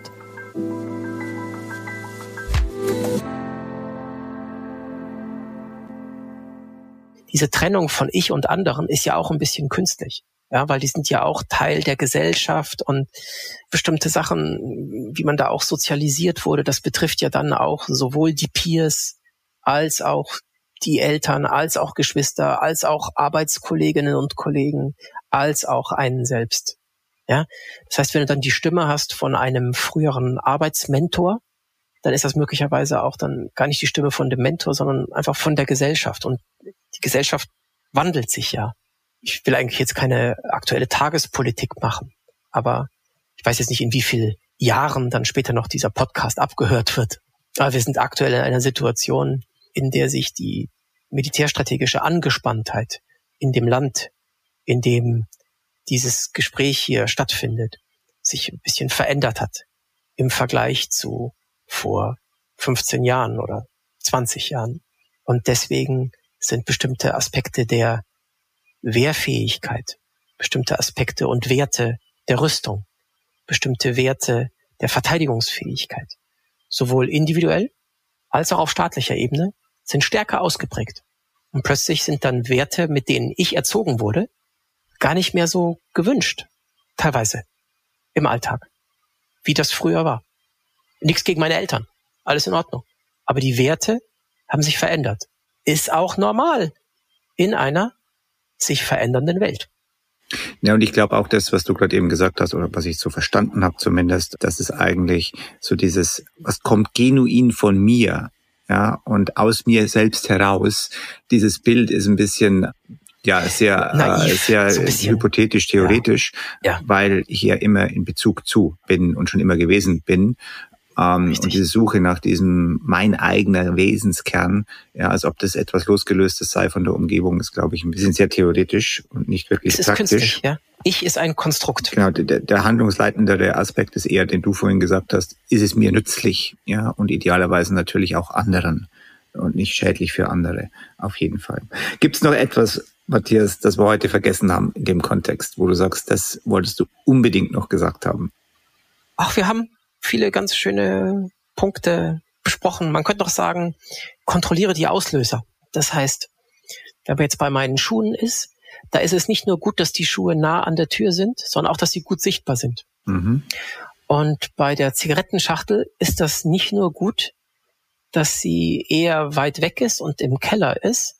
Diese Trennung von Ich und anderen ist ja auch ein bisschen künstlich. Ja, weil die sind ja auch Teil der Gesellschaft und bestimmte Sachen, wie man da auch sozialisiert wurde, das betrifft ja dann auch sowohl die Peers als auch die Eltern, als auch Geschwister, als auch Arbeitskolleginnen und Kollegen, als auch einen selbst. Ja, das heißt, wenn du dann die Stimme hast von einem früheren Arbeitsmentor, dann ist das möglicherweise auch dann gar nicht die Stimme von dem Mentor, sondern einfach von der Gesellschaft. Und die Gesellschaft wandelt sich ja. Ich will eigentlich jetzt keine aktuelle Tagespolitik machen, aber ich weiß jetzt nicht, in wie vielen Jahren dann später noch dieser Podcast abgehört wird. Aber wir sind aktuell in einer Situation, in der sich die militärstrategische Angespanntheit in dem Land, in dem dieses Gespräch hier stattfindet, sich ein bisschen verändert hat im Vergleich zu vor fünfzehn Jahren oder zwanzig Jahren. Und deswegen sind bestimmte Aspekte der Wehrfähigkeit, bestimmte Aspekte und Werte der Rüstung, bestimmte Werte der Verteidigungsfähigkeit, sowohl individuell als auch auf staatlicher Ebene, sind stärker ausgeprägt. Und plötzlich sind dann Werte, mit denen ich erzogen wurde, gar nicht mehr so gewünscht, teilweise im Alltag, wie das früher war. Nichts gegen meine Eltern, alles in Ordnung. Aber die Werte haben sich verändert. Ist auch normal in einer sich verändernden Welt. Ja, und ich glaube auch das, was du gerade eben gesagt hast, oder was ich so verstanden habe zumindest, das ist eigentlich so dieses, was kommt genuin von mir, ja, und aus mir selbst heraus. Dieses Bild ist ein bisschen, ja, sehr, Naiv, äh, sehr so hypothetisch, theoretisch, ja. Ja. Weil ich ja immer in Bezug zu bin und schon immer gewesen bin. Ähm, und diese Suche nach diesem mein eigener Wesenskern, ja, als ob das etwas Losgelöstes sei von der Umgebung, ist, glaube ich, ein bisschen sehr theoretisch und nicht wirklich es ist praktisch. Künstlich, ja. Ich ist ein Konstrukt. Genau, der, der handlungsleitendere Aspekt ist eher, den du vorhin gesagt hast, ist es mir nützlich, ja, und idealerweise natürlich auch anderen und nicht schädlich für andere, auf jeden Fall. Gibt es noch etwas, Matthias, das wir heute vergessen haben in dem Kontext, wo du sagst, das wolltest du unbedingt noch gesagt haben? Ach, wir haben viele ganz schöne Punkte besprochen. Man könnte doch sagen, kontrolliere die Auslöser. Das heißt, wenn man jetzt bei meinen Schuhen ist, da ist es nicht nur gut, dass die Schuhe nah an der Tür sind, sondern auch, dass sie gut sichtbar sind. Mhm. Und bei der Zigarettenschachtel ist das nicht nur gut, dass sie eher weit weg ist und im Keller ist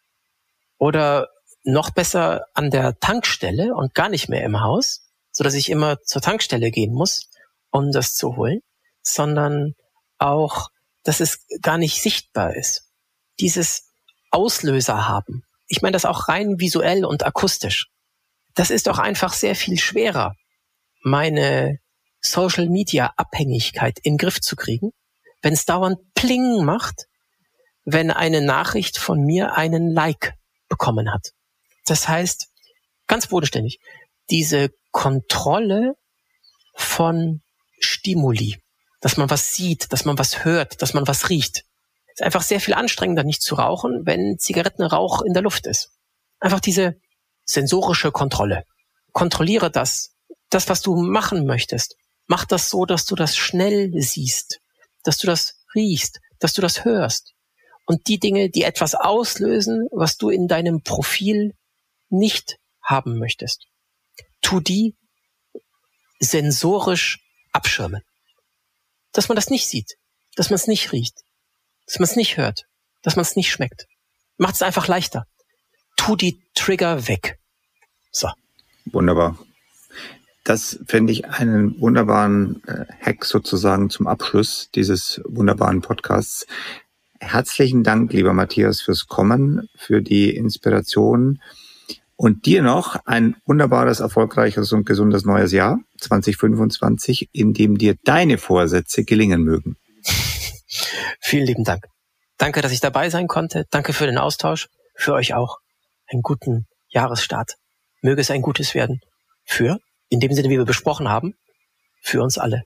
oder noch besser an der Tankstelle und gar nicht mehr im Haus, sodass ich immer zur Tankstelle gehen muss, um das zu holen, sondern auch, dass es gar nicht sichtbar ist. Dieses Auslöser haben. Ich meine das auch rein visuell und akustisch. Das ist doch einfach sehr viel schwerer, meine Social-Media-Abhängigkeit in den Griff zu kriegen, wenn es dauernd Pling macht, wenn eine Nachricht von mir einen Like bekommen hat. Das heißt, ganz bodenständig, diese Kontrolle von Stimuli, dass man was sieht, dass man was hört, dass man was riecht. Ist einfach sehr viel anstrengender, nicht zu rauchen, wenn Zigarettenrauch in der Luft ist. Einfach diese sensorische Kontrolle. Kontrolliere das. Das, was du machen möchtest. Mach das so, dass du das schnell siehst, dass du das riechst, dass du das hörst. Und die Dinge, die etwas auslösen, was du in deinem Profil nicht haben möchtest, tu die sensorisch abschirmen. Dass man das nicht sieht, dass man es nicht riecht, dass man es nicht hört, dass man es nicht schmeckt. Macht es einfach leichter. Tu die Trigger weg. So. Wunderbar. Das finde ich einen wunderbaren äh, Hack sozusagen zum Abschluss dieses wunderbaren Podcasts. Herzlichen Dank, lieber Matthias, fürs Kommen, für die Inspiration und dir noch ein wunderbares, erfolgreiches und gesundes neues Jahr zwanzig fünfundzwanzig, in dem dir deine Vorsätze gelingen mögen. Vielen lieben Dank. Danke, dass ich dabei sein konnte. Danke für den Austausch. Für euch auch einen guten Jahresstart. Möge es ein gutes werden. Für, in dem Sinne, wie wir besprochen haben, für uns alle.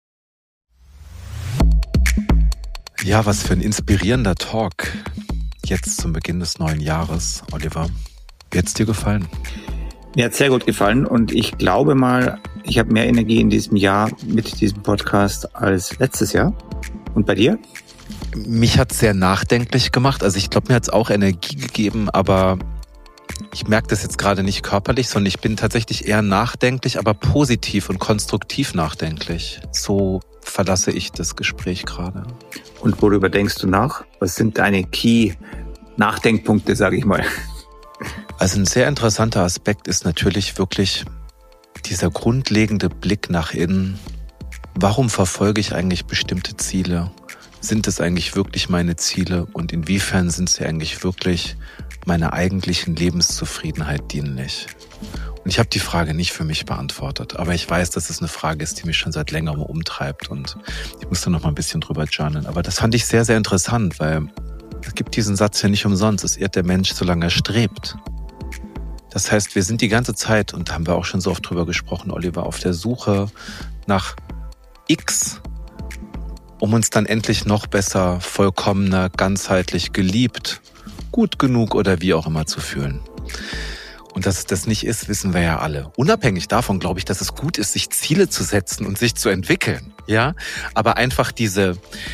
Ja, was für ein inspirierender Talk. Jetzt zum Beginn des neuen Jahres, Oliver. Wie hat's dir gefallen? Mir hat's sehr gut gefallen und ich glaube mal, ich habe mehr Energie in diesem Jahr mit diesem Podcast als letztes Jahr. Und bei dir? Mich hat's sehr nachdenklich gemacht. Also ich glaube, mir hat's auch Energie gegeben, aber ich merke das jetzt gerade nicht körperlich, sondern ich bin tatsächlich eher nachdenklich, aber positiv und konstruktiv nachdenklich. So verlasse ich das Gespräch gerade. Und worüber denkst du nach? Was sind deine Key-Nachdenkpunkte, sage ich mal? Also ein sehr interessanter Aspekt ist natürlich wirklich dieser grundlegende Blick nach innen. Warum verfolge ich eigentlich bestimmte Ziele? Sind es eigentlich wirklich meine Ziele? Und inwiefern sind sie eigentlich wirklich meiner eigentlichen Lebenszufriedenheit dienlich? Und ich habe die Frage nicht für mich beantwortet, aber ich weiß, dass es eine Frage ist, die mich schon seit längerem umtreibt und ich muss da noch mal ein bisschen drüber journalen. Aber das fand ich sehr, sehr interessant, weil es gibt diesen Satz ja nicht umsonst, es irrt der Mensch, solange er strebt. Das heißt, wir sind die ganze Zeit, und da haben wir auch schon so oft drüber gesprochen, Oliver, auf der Suche nach X, um uns dann endlich noch besser, vollkommener, ganzheitlich geliebt, gut genug oder wie auch immer zu fühlen. Und dass es das nicht ist, wissen wir ja alle. Unabhängig davon glaube ich, dass es gut ist, sich Ziele zu setzen und sich zu entwickeln. Ja, aber einfach diese,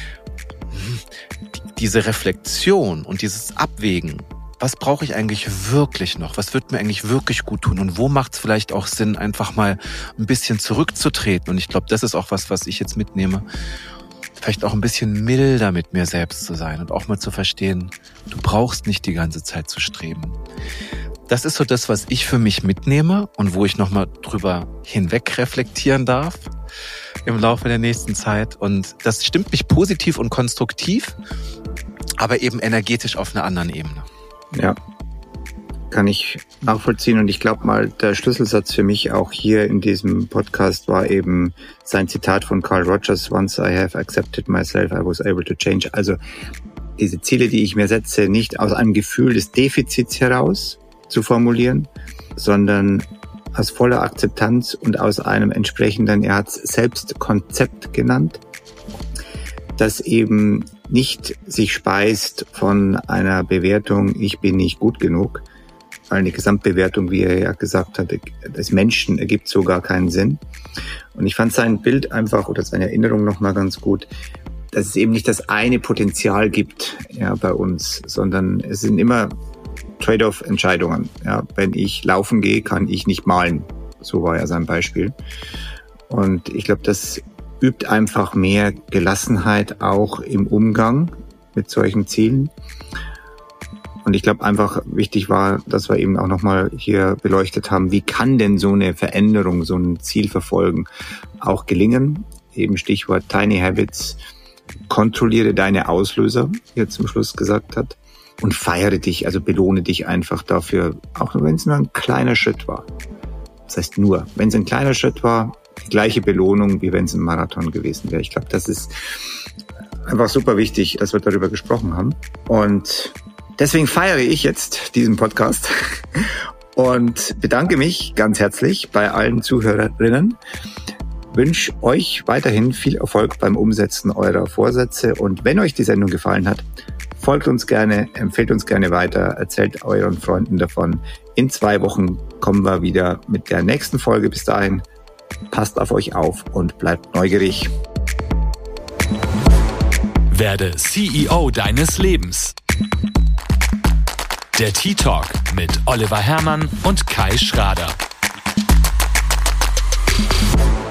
diese Reflexion und dieses Abwägen. Was brauche ich eigentlich wirklich noch? Was wird mir eigentlich wirklich gut tun? Und wo macht es vielleicht auch Sinn, einfach mal ein bisschen zurückzutreten? Und ich glaube, das ist auch was, was ich jetzt mitnehme. Vielleicht auch ein bisschen milder mit mir selbst zu sein und auch mal zu verstehen, du brauchst nicht die ganze Zeit zu streben. Das ist so das, was ich für mich mitnehme und wo ich nochmal drüber hinweg reflektieren darf im Laufe der nächsten Zeit. Und das stimmt mich positiv und konstruktiv, aber eben energetisch auf einer anderen Ebene. Ja, kann ich nachvollziehen. Und ich glaube mal, der Schlüsselsatz für mich auch hier in diesem Podcast war eben sein Zitat von Carl Rogers, "Once I have accepted myself, I was able to change." Also diese Ziele, die ich mir setze, nicht aus einem Gefühl des Defizits heraus zu formulieren, sondern aus voller Akzeptanz und aus einem entsprechenden, er hat es Selbstkonzept genannt, das eben nicht sich speist von einer Bewertung, ich bin nicht gut genug. Eine Gesamtbewertung, wie er ja gesagt hat, des Menschen ergibt so gar keinen Sinn. Und ich fand sein Bild einfach oder seine Erinnerung nochmal ganz gut, dass es eben nicht das eine Potenzial gibt, ja, bei uns, sondern es sind immer Trade-off-Entscheidungen. Ja, wenn ich laufen gehe, kann ich nicht malen. So war ja sein Beispiel. Und ich glaube, das übt einfach mehr Gelassenheit auch im Umgang mit solchen Zielen. Und ich glaube einfach wichtig war, dass wir eben auch nochmal hier beleuchtet haben, wie kann denn so eine Veränderung, so ein Ziel verfolgen auch gelingen? Eben Stichwort Tiny Habits, kontrolliere deine Auslöser, wie er zum Schluss gesagt hat, und feiere dich, also belohne dich einfach dafür, auch wenn es nur ein kleiner Schritt war. Das heißt nur, wenn es ein kleiner Schritt war, die gleiche Belohnung, wie wenn es ein Marathon gewesen wäre. Ich glaube, das ist einfach super wichtig, dass wir darüber gesprochen haben. Und Deswegen feiere ich jetzt diesen Podcast und bedanke mich ganz herzlich bei allen Zuhörerinnen. Wünsche euch weiterhin viel Erfolg beim Umsetzen eurer Vorsätze. Und wenn euch die Sendung gefallen hat, folgt uns gerne, empfehlt uns gerne weiter, erzählt euren Freunden davon. In zwei Wochen kommen wir wieder mit der nächsten Folge. Bis dahin, passt auf euch auf und bleibt neugierig. Werde C E O deines Lebens. Der Tea-Talk mit Oliver Hermann und Kai Schrader.